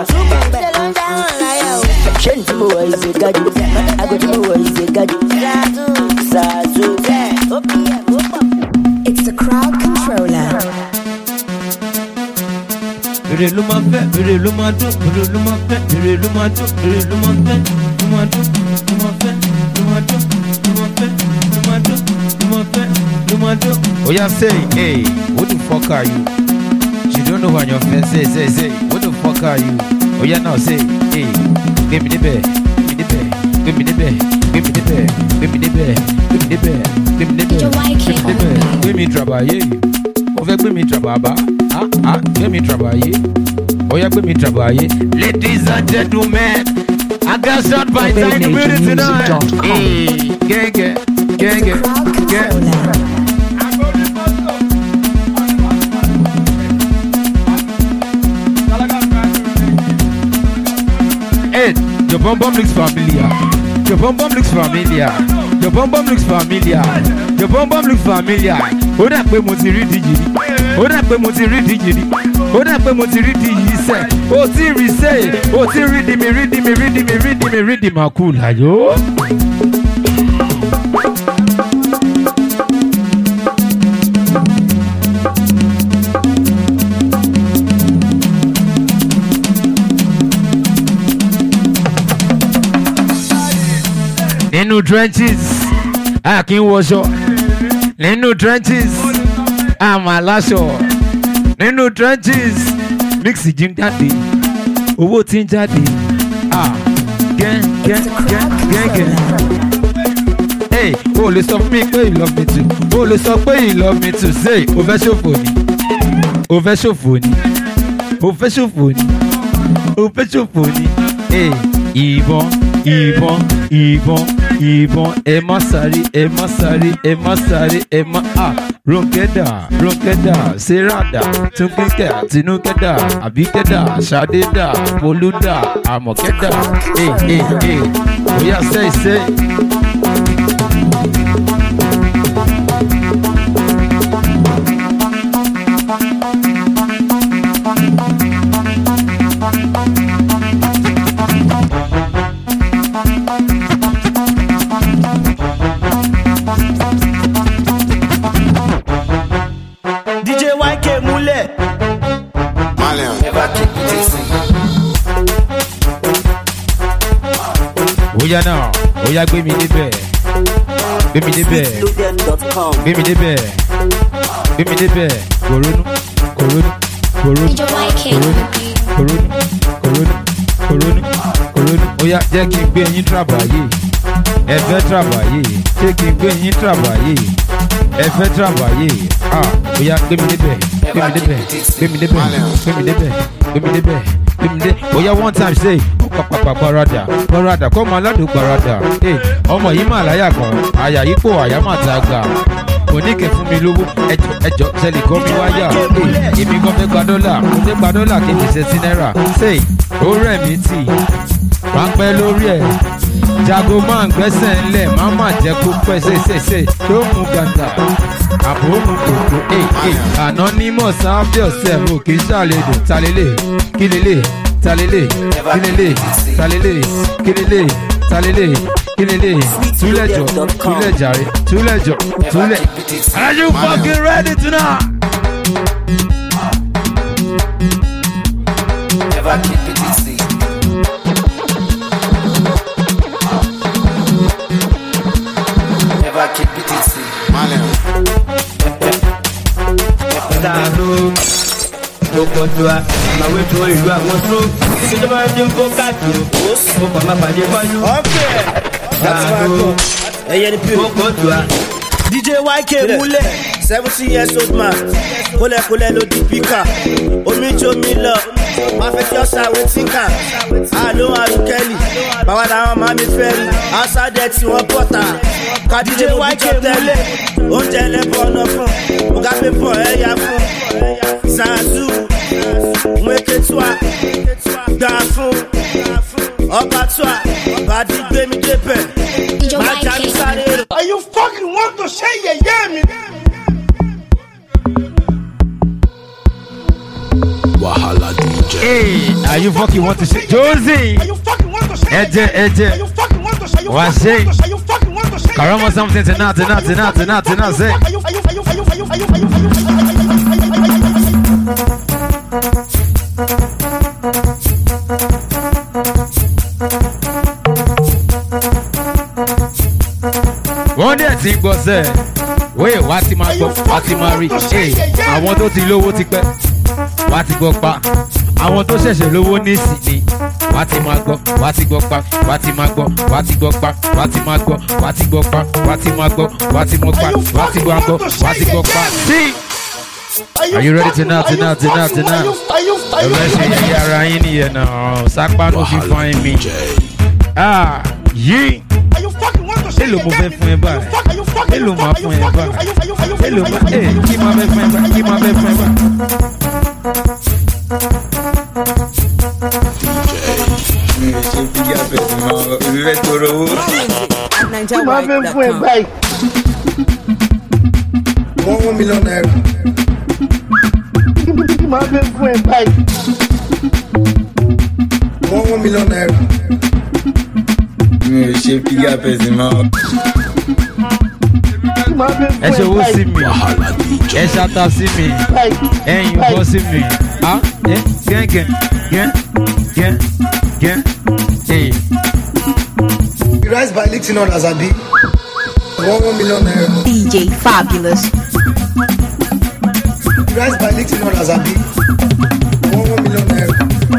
Ṣé ní tí mo wọ̀ ìṣe gájú? Ago tí mo wọ̀ ìṣe gájú. Zazu. It's the crowd controller. Èrè ló máa fẹ́, èrè ló máa dún, èrè ló máa fẹ́, èrè ló máa dún, èrè ló máa fẹ́, ló máa dún, ló máa fẹ́, ló máa dún, ló máa fẹ́, ló máa dún, ló máa fẹ́, ló máa dún. Oya say, hey, what the fuck are you? You don't know what your friend say, say, say, what the fuck are you? Oya now say, hey, give me the bed, give me the bed, give me the bed, give me the bed, give me the bed, give me the bed, give me the bed, give me the bed, give me travailler. On fait give me travailler, ah ah, give me travailler. Oya give me travailler. Ladies and gentlemen, I got shot by time to build it tonight. Hey, gang, gang, gang, gang, gang. Hey, your bum bum looks familiar. Your bum bum looks familiar. Your bum bum looks familiar. Your bum bum looks familiar. Ó dà pé mo ti rí díjì rí. Ó dà pé mo ti rí díjì rí. ó dẹ̀ pé mo ti rí di yìí sẹ́ ó ti rí sẹ́ ó ti rí di mi rí di mi rí di mi rí di mi rí di mà kú láyò. Nínú trenches a kì í wọṣọ nínú trenches a máa láṣọ nínú trenches mix jí ń jáde owó tí ń jáde ah gẹ́n gẹ́n gẹ́n gẹ́n gẹ́n. Hey, o lè sọ fún mi pé you love me too o lè sọ pé you love me too say o fẹ́ ṣòfò ni o fẹ́ ṣòfò ni o fẹ́ ṣòfò ni o fẹ́ ṣòfò ni. Hey, ìbọn ìbọn ìbọn ìbọn ẹ má sáré ẹ má sáré ẹ má sáré ẹ má a Rónkẹ́dà Rónkẹ́dà Sẹ́ràdà Túnkẹ́dà Tinúkẹ́dà Àbíkẹ́dà Ṣadédà Folúdà Àmọ̀kẹ́dà ẹ ẹ ẹ bóyá sẹ́yìn sẹ́yìn. Oya náà, oya gbé mi débẹ̀, gbé mi débẹ̀, gbé mi débẹ̀, gbé mi débẹ̀, kòrónú, kòrónú, kòrónú, kòrónú, kòrónú, kòrónú, kòrónú, kòrónú. Oya jẹ́ kí n gbé yín tàbáyé, ẹ fẹ́ tàbáyé, ṣé kí n gbé yín tàbáyé, ẹ fẹ́ tàbáyé. Ah, oya gbé mi débẹ̀, gbé mi débẹ̀, gbé mi débẹ̀, gbé mi débẹ̀, gbé mi débẹ̀, gbé mi débẹ̀. Oya one time say. Pàpàpà parada parada kọ́ ọmọ aládùn parada ọmọ yìí mà láyà kan àyà yìí pò àyà mà ta gbà oníkẹ́ fún mi lówó ẹjọ ẹjọ sẹ́lì kọ́ mi wáyà èmi kan fẹ́ gba dọ́là mo fẹ́ gba dọ́là kí n fi ṣe sí náírà ṣe ó rẹ̀ mí tì máa pẹ́ lórí ẹ̀ jago máa ń gbẹ́sẹ̀ ńlẹ̀ máa má jẹ́ kó pẹ́ ṣèṣèṣe tó mú gàdà àbò mú kòkó anonymous after yourself ò kì í ṣàlejò talélè kí lélè. Talele, kilele, talele, kilele, talele, kilele, tulejo, tulejare, tulejo, tule. Are you fucking ready tonight? Never keep it easy. Never keep it easy. Malian. Okotua, ma we to ìlú àwọn so. Ti tó bá dín kó káàkiri, ó pa máa pàdé pálú. Okay. That's my go. Ẹyẹ ni pure. Okotua. D J Y K múlẹ̀, seventy years old man. Kólẹ̀kólẹ̀ ló di píkà. Omi jó mi lọ. Máa fẹ́ kí ọ̀sà wé tíkà. Àlọ́ àrùkẹ́lì. Bàbá làwọn máa mi fẹ́ rí. Àṣàdẹ̀ tí wọ́n bọ̀tà. Ká D J Y K múlẹ̀. Oúnjẹ lẹ́bọ̀ ọ̀nà fún. Mo ká pé fún ẹ̀yà fún. Zazu, mweke toi, Dafou, Oba toi, Badi Gbemi Depe, Majani Sarero. Are you fucking want to say yeah, yeah, me? Wahala D J. Hey, are you fucking want to say Josie? Are you fucking want to say Eje, Eje. Are you fucking want to say? What's it? Are you fucking want to say? Karama something tonight, tonight, tonight, tonight, tonight, say. Are you, are you, are you, are you, are you, are you, are you, are you, wọ́n dẹ̀ ti gbọ́ sẹ́ wéè wá ti máa gbọ́ wá ti máa rí àwọn tó ti lówó ti pẹ́ wá ti gbọ́ pa àwọn tó ṣẹ̀ṣẹ̀ lówó nísìnyí wá ti máa gbọ́ wá ti gbọ́ pa wá ti máa gbọ́ wá ti gbọ́ pa wá ti máa gbọ́ wá ti gbọ́ pa wá ti máa gbọ́ wá ti mọ̀ pa wá ti gbọ́ gbọ́ wá ti gbọ́ pa sí. Are you ready tonight, tonight, tonight, tonight? Ẹlẹ́sìn yìí ara yín nìyẹn náà sápá ló fi fún mi. Ah, yìí. Èlò mo fẹ́ fún ẹ báyìí. Èlò máa fún ẹ báyìí. Èlò máa ẹ kí máa fẹ́ fún ẹ báyìí. Kí máa fẹ́ fún ẹ báyìí. Mi ò ṣe bí yàgbẹ́ tí mo rẹ̀ tọrọ owó. Kí máa fẹ́ fún ẹ báyìí. One one million naira. máa fẹ́ fún ẹ báyìí. One one million naira. Mi ò ṣe fígà pẹ̀sì mọ́. Ẹ ṣe owó sí mi, ẹ ṣata sí mi, ẹyin bọ́ sí mi. Ah, ẹ gẹ́gẹ́ gẹ́ gẹ́ gẹ́ ẹ̀. You rise by lifting on Azabi. One one million naira. D J Fabulous. You rise by lifting on Azabi. One one million naira.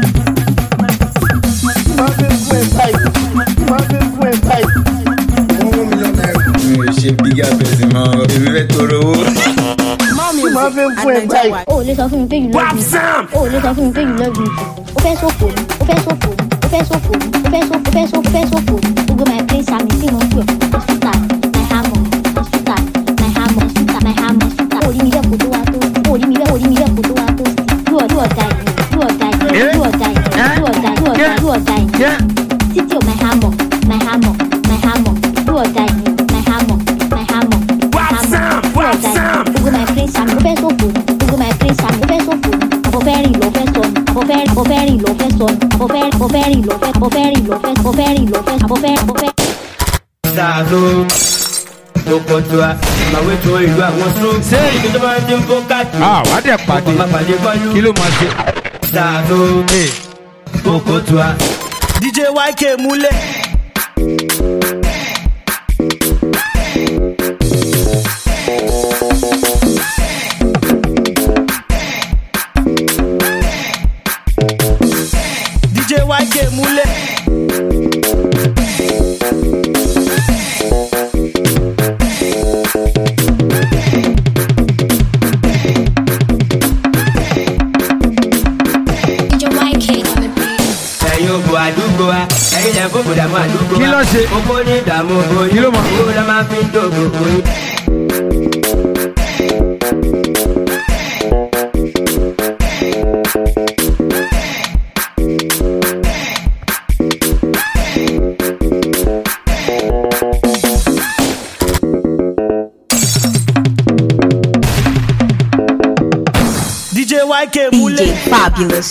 Máa fẹ́ fún ẹ báyìí. Máa fẹ́ fún ẹ báyìí. One one million naira. Mi ò ṣe fígà pẹ̀sì mọ́. Èmi fẹ́ tọrọ owó. Máa fẹ́ fún ẹ báyìí. O lè sọ fún mi pé you love me. O lè sọ fún mi pé you love me. O fẹ́ sọ̀kò mi. O fẹ́ sọ̀kò mi. O fẹ́ sọ̀kò mi. O fẹ́ sọ̀kò. O fẹ́ sọ̀kò. O fẹ́ sọ̀kò mi. Gbogbo my place àmì sí mo pè. Hospital, my hammer. Hospital, my hammer. Hospital, my hammer. Hospital. Orí mi lẹ́kọ̀ọ́ tó wá tó. Orí mi lẹ́kọ̀ọ́. Orí mi lẹ́kọ̀ọ́ tó wá tó. Do or do or die. Do or die. Do or die. Do or die. Do or die. Do or die. City of my hammer. My hammer. My hammer. Do or die. My hammer. My hammer. What's up? What's up? Gbogbo my place àmì. O fẹ́ sọ̀kò mi. Gbogbo my place àmì. O fẹ́ sọ̀kò mi. Abọ́fẹ́rìn ló fẹ́ sọ. Abọ́fẹ́rìn abọ́fẹ́rìn ló fẹ́ sọ. Abọ́fẹ́rìn abọ́fẹ́rìn ló fẹ́. Abọ́fẹ́rìn ló fẹ́. Abọ́fẹ́rìn ló fẹ́. Abọ́fẹ́rìn abọ́fẹ́rìn. Ṣáàlú Okotua, màwé tó ìlú àwọn sún. Ṣé ibi tó bá ti ń fọ́ káàkiri? Ah, wá dẹ̀ pàdé. Kí ló máa ṣe? Ṣáàlú Okotua. D J Y K múlẹ̀. D J Y K múlẹ̀. Àdúgbò wa ẹ̀yin lẹ fún bùdàmú àdúgbò wa. Kí ló ṣe? Oko ní ìdààmú oko yìí. Kí ló mọ̀? Owó la máa fi ń dògbò oko yìí. D J Y K múlẹ̀. D J Fabulous.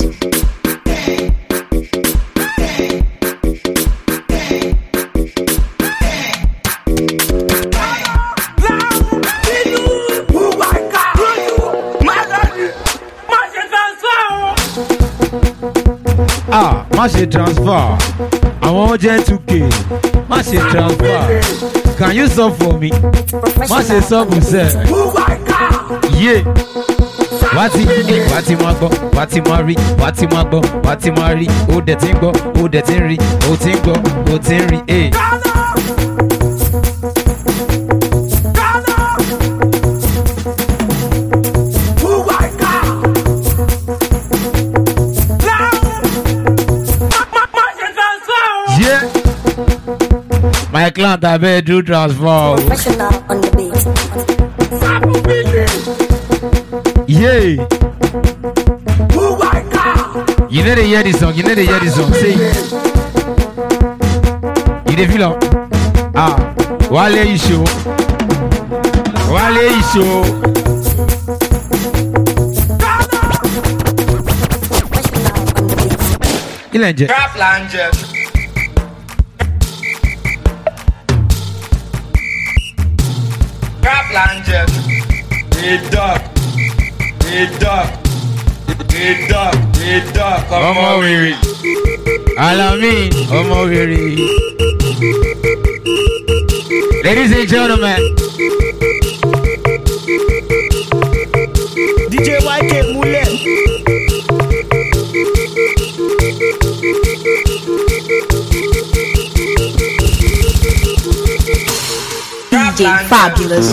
Ah, má ṣe transfer. Àwọn jẹ́ two k. Má ṣe transfer. Can you sub for me? Má ṣe sub sẹ́. Yé. Wá ti wá ti máa gbọ́, wá ti máa rí, wá ti máa gbọ́, wá ti máa rí. Ó dẹ̀ ti ń gbọ́, ó dẹ̀ ti ń rí, ó ti ń gbọ́, ó ti ń rí. Hey. My client, I better do transfer. Professional on the beat. Yeah. You need to hear this song. You need to hear this song. Say. You dey feel am? Ah. Wale Isho. Wale Isho. Ilẹ̀ ń jẹ. Rap Langer. Rap Langer. Hey dog. Hey dog. Hey dog. Hey dog. Ọmọ wèrè. Alamin. Ọmọ wèrè. Ladies and gentlemen. D J Y K múlẹ̀. D J Fabulous.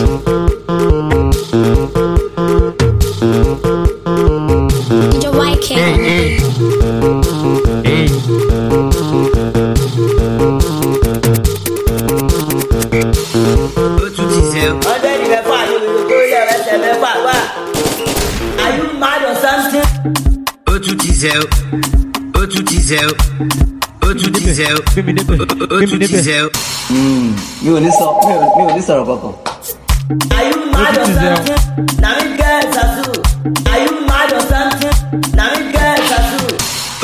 D J Y K. Hey, hey. Hey. Ọ̀dẹ́ ni mẹ́fà ló lè kó ilé ẹsẹ̀ mẹ́fà wá. Are you mad or something? Ó tún ti zẹ́ o, ó tún ti zẹ́ o, ó tún ti zẹ́ o, ó tún ti zẹ́ o. Mi ò ní sọ, mi ò ní sọ̀rọ̀ kankan. Are you mad or something? Na mi get tattoo. Are you mad or something?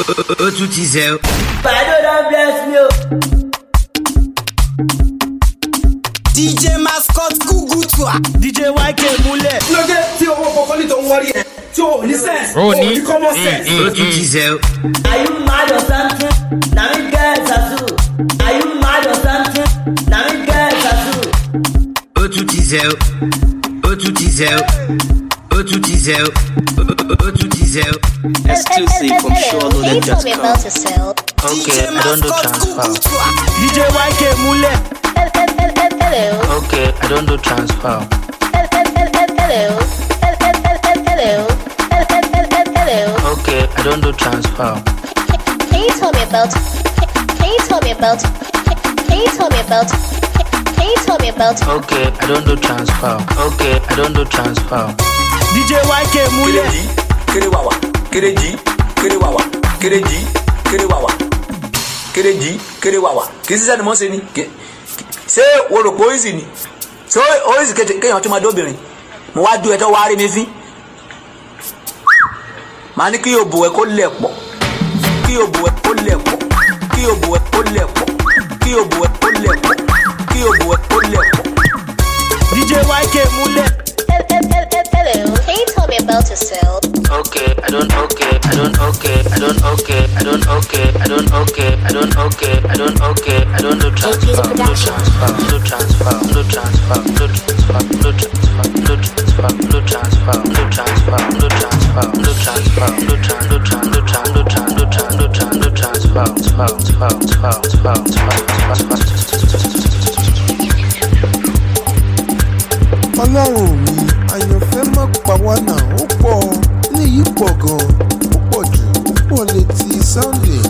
O tu teaser. Bado don't bless me. D J Mascot Kugutwa. D J Y K Mule. Look at tí owó kọ́kọ́lì tó ń wọlé ẹ̀ tí ò ní sense. Ó ní common sense. O tu teaser. Are you mad or something? Now me get tattoo. Are you mad or something? Now me get tattoo. O tu teaser. O tu teaser. O tu teaser. O tu teaser. Exclusive from Sholo Can you tell me dot about com. yourself? Okay, I don't do transfer. D J Y K Mule. Hello. Okay, I don't do transfer. Hello. Hello. Hello. Okay, I don't do transfer. Can you tell me about? Can you tell me about? Can you tell me about? Can you tell me about? Okay, I don't do transfer. Okay, I don't do transfer. D J Y K Mule. Kerewawa, kereji, kerewawa, kereji, kerewawa, kereji, kerewawa. Kìí sísẹ́ ni mo ṣe ni. Ṣé wo rò pé ó easy ni? Ṣé ó easy kéèyàn tó máa dóbìnrin? Mo wá ju ẹjọ́ wá rí mi fín. Màá ní kí o bò ẹ́ kó lẹ̀ pọ̀. Kí o bò ẹ́ kó lẹ̀ pọ̀. Kí o bò ẹ́ kó lẹ̀ pọ̀. Kí o bò ẹ́ kó lẹ̀ pọ̀. Kí o bò ẹ́ kó lẹ̀ pọ̀. D J Y K Mule. Hello. Can you tell me about yourself? Okay, I don't okay, I don't okay, I don't okay, I don't okay, I don't okay, I don't okay, I don't okay, I don't do transfer, do transfer, do transfer, do transfer, do transfer, do transfer, do transfer, do transfer, do transfer, do transfer, do transfer, do trans, do trans, do trans, do trans, do trans, do trans, do transfer, transfer, transfer, transfer. Ọlọ́run mi àyànfẹ́ má pa wá náà ó pọ̀ léyìí pọ̀ gan-an ó pọ̀ jù ó lè ti Sunday.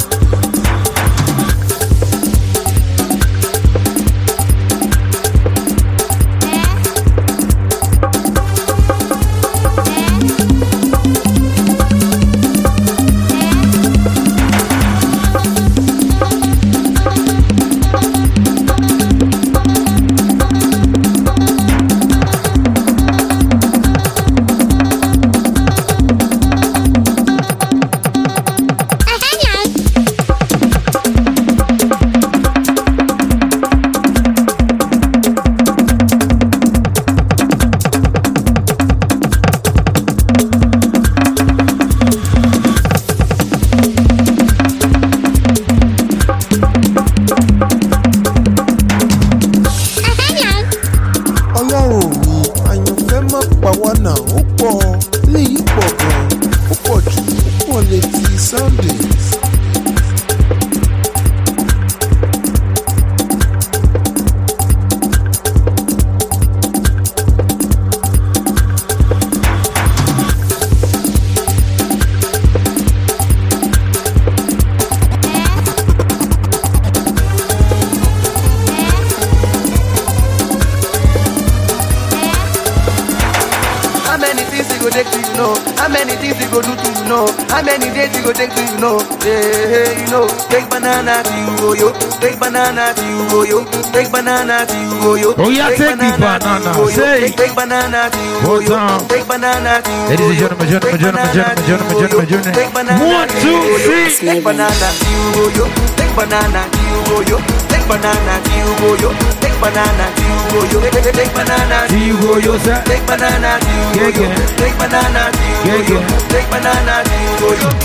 Banana to you, go yo. Take banana to you, go yo. Oh yeah, take the banana. Say. Take banana to you, go yo. Take banana to you, ladies and gentlemen, gentlemen, gentlemen, gentlemen, gentlemen, gentlemen, gentlemen. One, two, three. Take banana to you, go yo. Take banana to you, go yo. Take banana to you, go yo. Take banana to you, go yo. Take banana to you, go yo, sir. Take banana to you, go yo. Take banana to you, go yo. Take banana to you, go yo.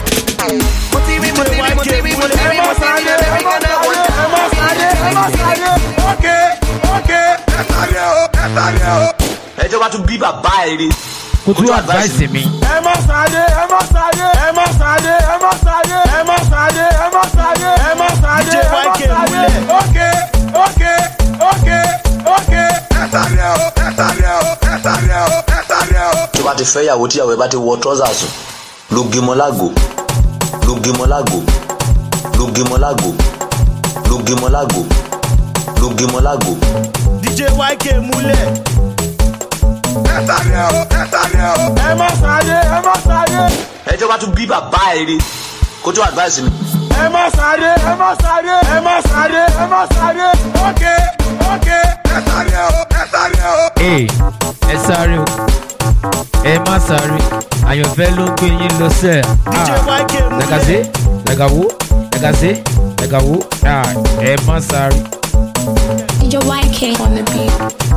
Motivi, motivi, motivi, motivi, motivi, okay, okay. Ẹ jẹ́ wá tún bí bàbá ẹ̀ rí. Kò tún advice mi. Ẹ má sáré, ẹ má sáré, ẹ má sáré, ẹ má sáré, ẹ má sáré, ẹ má sáré, ẹ má sáré, ẹ má sáré. Okay, okay, okay, okay. Ẹ sáré o, ẹ sáré o, ẹ sáré o, ẹ sáré o. Tó bá ti fẹ́ yàwó tí yàwó ẹ bá ti wọ trọ́sà sùn, ló gímọ lágò, ló gímọ lágò, ló gímọ lágò, ló gímọ lágò, ló gímọ lágò. D J Y K Mule. Ẹ sáré o, ẹ sáré o. Ẹ má sáré, ẹ má sáré. Ẹ jẹ́ wá tún bí bàbá ẹ̀ rí. Kó tó advice mi. Ẹ má sáré, ẹ má sáré, ẹ má sáré, ẹ má sáré. Okay, okay. Ẹ sáré o, ẹ sáré o. Ee, ẹ sáré o. Ẹ má sáré. Àyànfẹ́ ló ń gbé yín lọ sẹ́ẹ̀. D J Y K Mule. Like I say. Mega who? Mega say? Mega who? Ah, eh, man, sorry. D J Y K on the beat.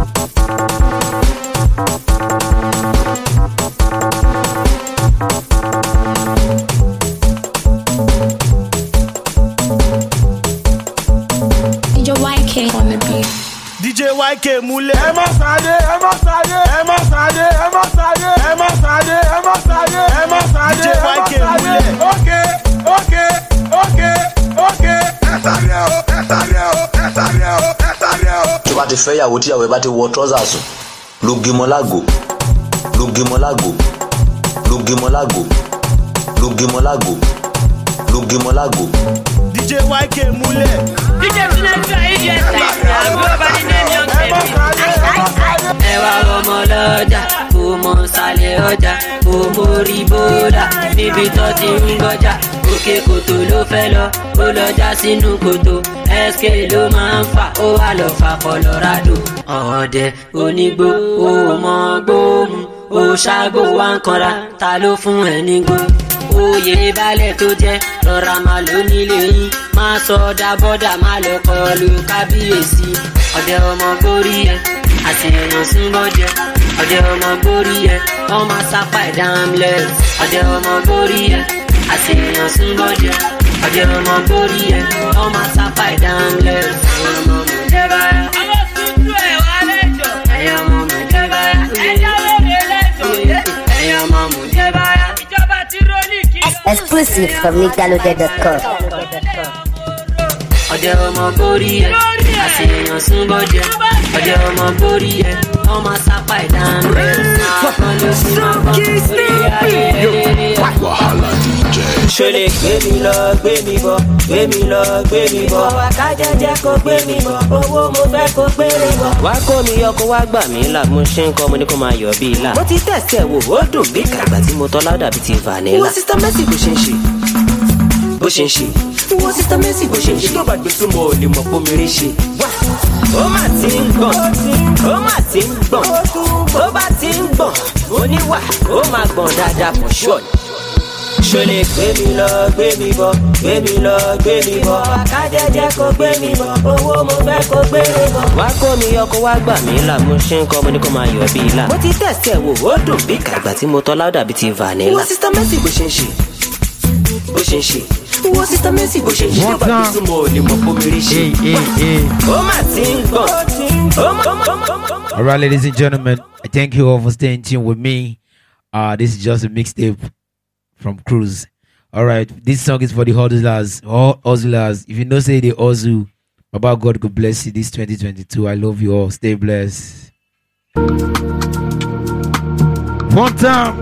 D J Y K on the beat. D J Y K múlẹ̀. Ẹ má sáde, ẹ má sáde, ẹ má sáde, ẹ má sáde, ẹ má sáde, ẹ má sáde, ẹ má sáde. D J Y K múlẹ̀. Ok, ok, ok, ok. Ẹ sáré o, ẹ sáré o, ẹ sáré o, ẹ sáré o. Tó bá ti fẹ́ yàwó tí yàwó ẹ bá ti wọ trọ́sà sùn, ló gé mọ́ lágò, ló gé mọ́ lágò, ló gé mọ́ lágò, ló gé mọ́ lágò, ló gé mọ́ lágò. D J Y K múlẹ̀. D J Sinatra idiot àbúrò bá ní name young baby. Ẹ wá ọmọ lọ́jà, kò mọ sálẹ̀ ọjà, kò mórí bóòdà, níbi tó ti ń gbọ́jà. Òkè kòtò ló fẹ́ lọ, ó lọ já sínú kòtò. S K ló máa ń fà, ó wà lọ fà Colorado. Ọ̀ọ́dẹ onígbó, ó mọ gbóòmù, ó ṣàgbó wá ń kanra, ta ló fún ẹ nígbó? Oyè balẹ̀ tó jẹ́ rọra máa lò nílé yín, máa sọ dábọ́dà máa lọ kọlu kábíyèsí. Ọdẹ ọmọ gbórí ẹ àti èèyàn súnmọ́ jẹ. Ọdẹ ọmọ gbórí ẹ wọ́n máa sápá ẹ̀ dámlẹ̀. Ọdẹ ọmọ gbórí ẹ àti èèyàn súnmọ́ jẹ. Ọdẹ ọmọ gbórí ẹ wọ́n máa sápá ẹ̀ dámlẹ̀. Ẹ̀yin ọmọ mi jẹ́ báyà. Ọmọ tuntun ẹ̀ wá lẹ́jọ́. Ẹ̀yin ọmọ mi jẹ́ báyà. Ẹ̀jẹ̀ lóde lẹ́jọ́. Ẹ̀yin ọmọ mi jẹ́ báyà. Ìjọba ti rọ́ọ̀lì kí. Exclusive from Nickelodeon dot com. Ọdẹ ọmọ gbórí ẹ àti èèyàn súnmọ́ jẹ. Ọdẹ ọmọ gbórí ẹ ọmọ sápá ìdáná ẹ máa ló sí máa bọ́ orí ayé ẹ. Wàhálà D J. Ṣo lè gbé mi lọ, gbé mi bọ̀, gbé mi lọ, gbé mi bọ̀. Wà ká jẹ́jẹ́ kó gbé mi bọ̀, owó mo fẹ́ kó gbé mi bọ̀. Wá kó mi yọ kó wá gbà mí là, mo ṣe ń kọ́ mo ní kó máa yọ̀ bí ilà. Mo ti tẹ̀sí ẹ̀ wò, ó dùn bí kàgbà tí mo tọ́ láwùdà bíi ti vanilla. Wọ́n sísá Mercy bó ṣe ń ṣe, bó ṣe ń ṣe. Wọ́n sísá Mercy bó ṣe ń ṣe. Tó bá gbé súnmọ́ ò lè mọ̀ pé mi rí ṣe. Ó mà ti ń gbọ̀n, ó mà ti ń gbọ̀n, ó bá ti ń gbọ̀n, oníwà ó máa gbọ̀n dáadáa for sure. Ṣo lè gbé mi lọ, gbé mi bọ̀, gbé mi lọ, gbé mi bọ̀. Ká jẹ́jẹ́ kó gbé mi bọ̀, owó mo fẹ́ kó gbé mi bọ̀. Wá kó mi yọ kó wá gbà mí là, mo ṣe ń kọ́ mo ní kó máa yọ̀ bí ilà. Mo ti tẹ̀sí ẹ̀ wò, ó dùn bí kàgbà tí mo tọ́ láwùdà bíi ti vanilla. Wọ́n sísá Mercy bó ṣe ń ṣe, bó ṣe ń ṣe. Wọ́n sísá Mercy bó ṣe ń ṣe. Nígbà tí súnmọ́ ò lè mọ̀ pé mi rí ṣe. Ó mà ti ń gbọ̀n, ó mà ó mà. All right, ladies and gentlemen, I thank you all for staying tuned with me. Uh, this is just a mixtape from Cruise. All right, this song is for the hustlers, all hustlers. If you know, say they hustle, Baba God could bless you this twenty twenty-two. I love you all. Stay blessed. One time.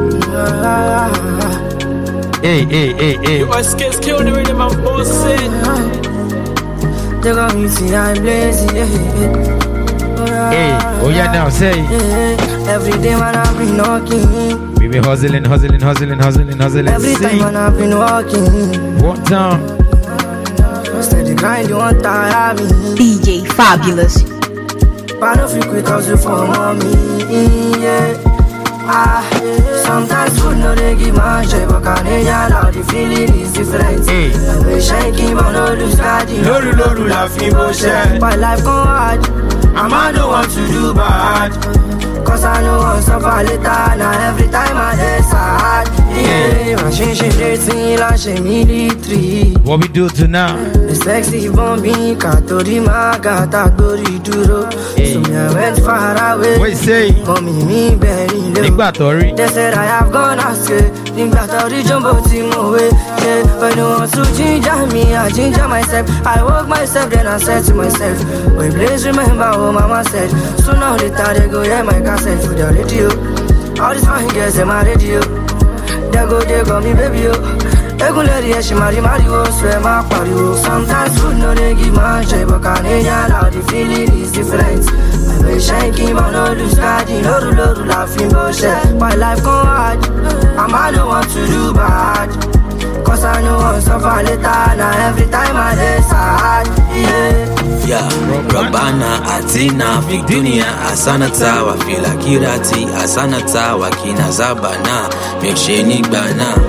Hey, hey, hey, hey. You S K kill the rhythm and boss it. They got me see I'm blazing. Hey, oh yeah, now say. Every day when I've been knocking, we been hustling, hustling, hustling, hustling, hustling. every time when I've been walking, one time. Steady grind, you want tire me. D J Fabulous. But if you quit, hustle for mommy, yeah. Ah, sometimes food no they give my shape, but can they allow the feeling is different. Hey. I wish I keep on no lose God. Loru loru la fi mo ṣe. But life go hard, I'm I don't want to do bad. cause I know I'll suffer later. Now every time I decide, yeah, my shame shame dates me like shame military. What we do tonight? The sexy bombi katori magata dori duro. So me I went far away. What you say? Mommy me very low. Nigbatori. They said I have gone astray. Nigbatori jumbo timo way. When you want to ginger me, I ginger myself. I woke myself, then I said to myself, when please remember what mama said. So now later they go hear my cassette for the radio. All these fine girls in my radio. They go, they go me baby yo. They go let the she marry marry oh, swear my party oh. Sometimes food no they give my shape, but can they allow the feeling is different. I wish I keep on no lose God, you know, loru laughing bullshit. My life go hard, and I don't want to do bad. Cause I know I'll suffer later, now every time I decide, yeah. Yeah, Rabana, Atina, Dunia, Asana Tawa, Fila Kirati, Asana Tawa, Kina Zabana, Meksheni Bana.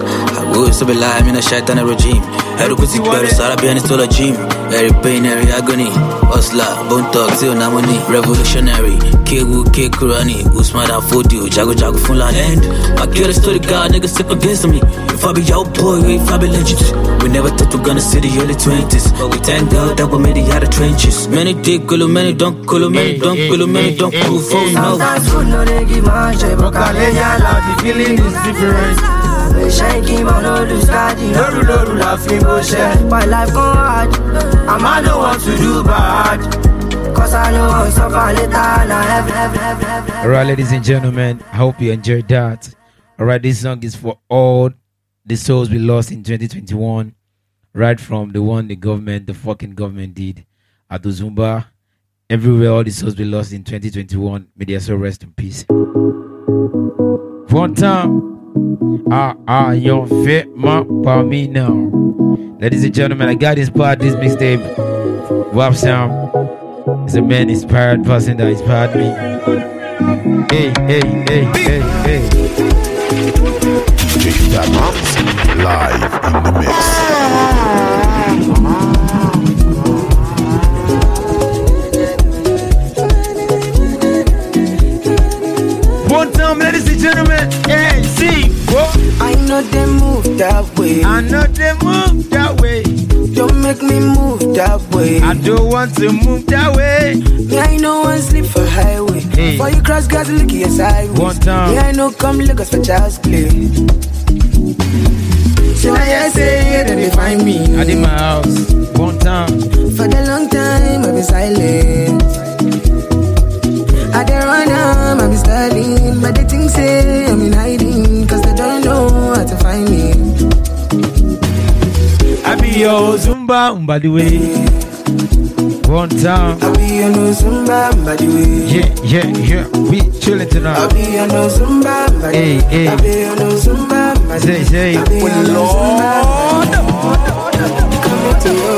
Woo, so be lie, I'm in a shit on a regime. Every pussy better, so I'll be on a solar gym. Every pain, every agony. Hustler, bone talk, till now money. Revolutionary, K-Woo, K-Kurani. Usman and Fodi, Jago Jago Fulani. And I get a story, God, niggas step against me. If I be your boy, if I be legend. We never thought we're gonna see the early twenties. But we thank God that we made it out of trenches. Many dig, kulu, many don't, kulu, many don't, kulu, many don't, kulu, phone, no. Sometimes food no they give my shit, but Kalenya loud, the feeling is different. We shaking, man, no lose God, no rule, no rule, laughing, bullshit. My life go hard, and I don't want to do bad. Cause I know I'll suffer later, and I have, have, have, have. Alright, ladies and gentlemen, I hope you enjoyed that. Alright, this song is for all the souls we lost in twenty twenty-one. Right from the one the government, the fucking government did at Ozumba. Everywhere, all the souls we lost in twenty twenty-one. May their soul rest in peace. One time. Ah, ah, your fit, my, by me now. Ladies and gentlemen, I got inspired this mixtape. Wap Sam is a man inspired person that inspired me. Hey, hey, hey, hey, hey. D J Diamonds live in the mix. One time, ladies and gentlemen, hey, see, whoa. I know they move that way. I know they move that way. Don't make me move that way. I don't want to move that way. Me, I know one sleep for highway. Hey. For you cross gas, look your sideways. One time. Me, I know come Lagos for child's play. So now I say, yeah, then they find me. I did my house. One time. For the long time, I've been silent. I don't run am, I be styling. But they think say I'm in hiding, cause they don't know how to find me. I be your Zumba, umba the way. One time. I be your no Zumba, umba the way. Yeah, yeah, yeah, we chillin' tonight. I be your no Zumba, umba the way. Hey, hey. I be your no Zumba, umba the way. Say, say. I be your no Zumba, come to you.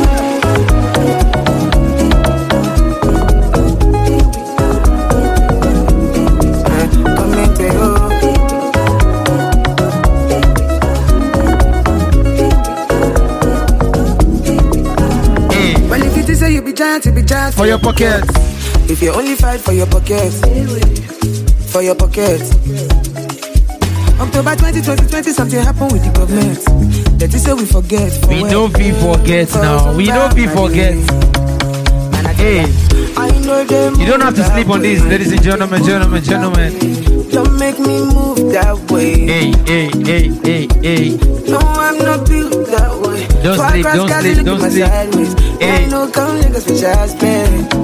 You be giant, you be giant for your pockets. If you only fight for your pockets, for your pockets. October twenty twenty, twenty something happened with the government. That is say we forget. For we don't be forget now. We don't be forget. Hey, I know them. You don't have to sleep on this, ladies and gentlemen, gentlemen, gentlemen. Don't make me move that way. Hey, hey, hey, hey, hey. No, I'm not built that way. Don't so sleep, don't sleep, don't sleep. Hey, no, come niggas for child's play.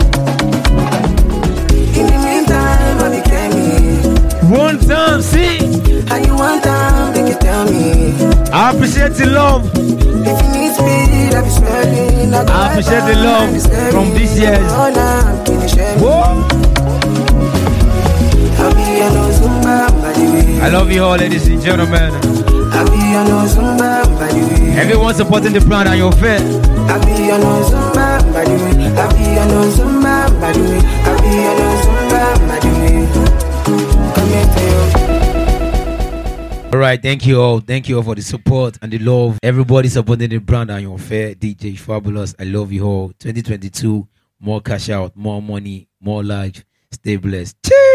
In the meantime, I'll be claiming. One time, see. How you want time, they can tell me. I appreciate the love. If you need speed, I'll be spreading. I appreciate the love from this year. Oh, nah, I'm finishing. Whoa. I'll be a no Zumba, by the way. I love you all, ladies and gentlemen. I'll be a no Zumba, by the way. Everyone supporting the plan and your fair. I'll be a no Zumba, by the way. I'll be a no Zumba, by the way. I'll be a no Zumba, by the way. Come here to you. All right, thank you all. Thank you all for the support and the love. Everybody supporting the brand and your fair. D J Fabulous, I love you all. twenty twenty-two, more cash out, more money, more life. Stay blessed. Cheers.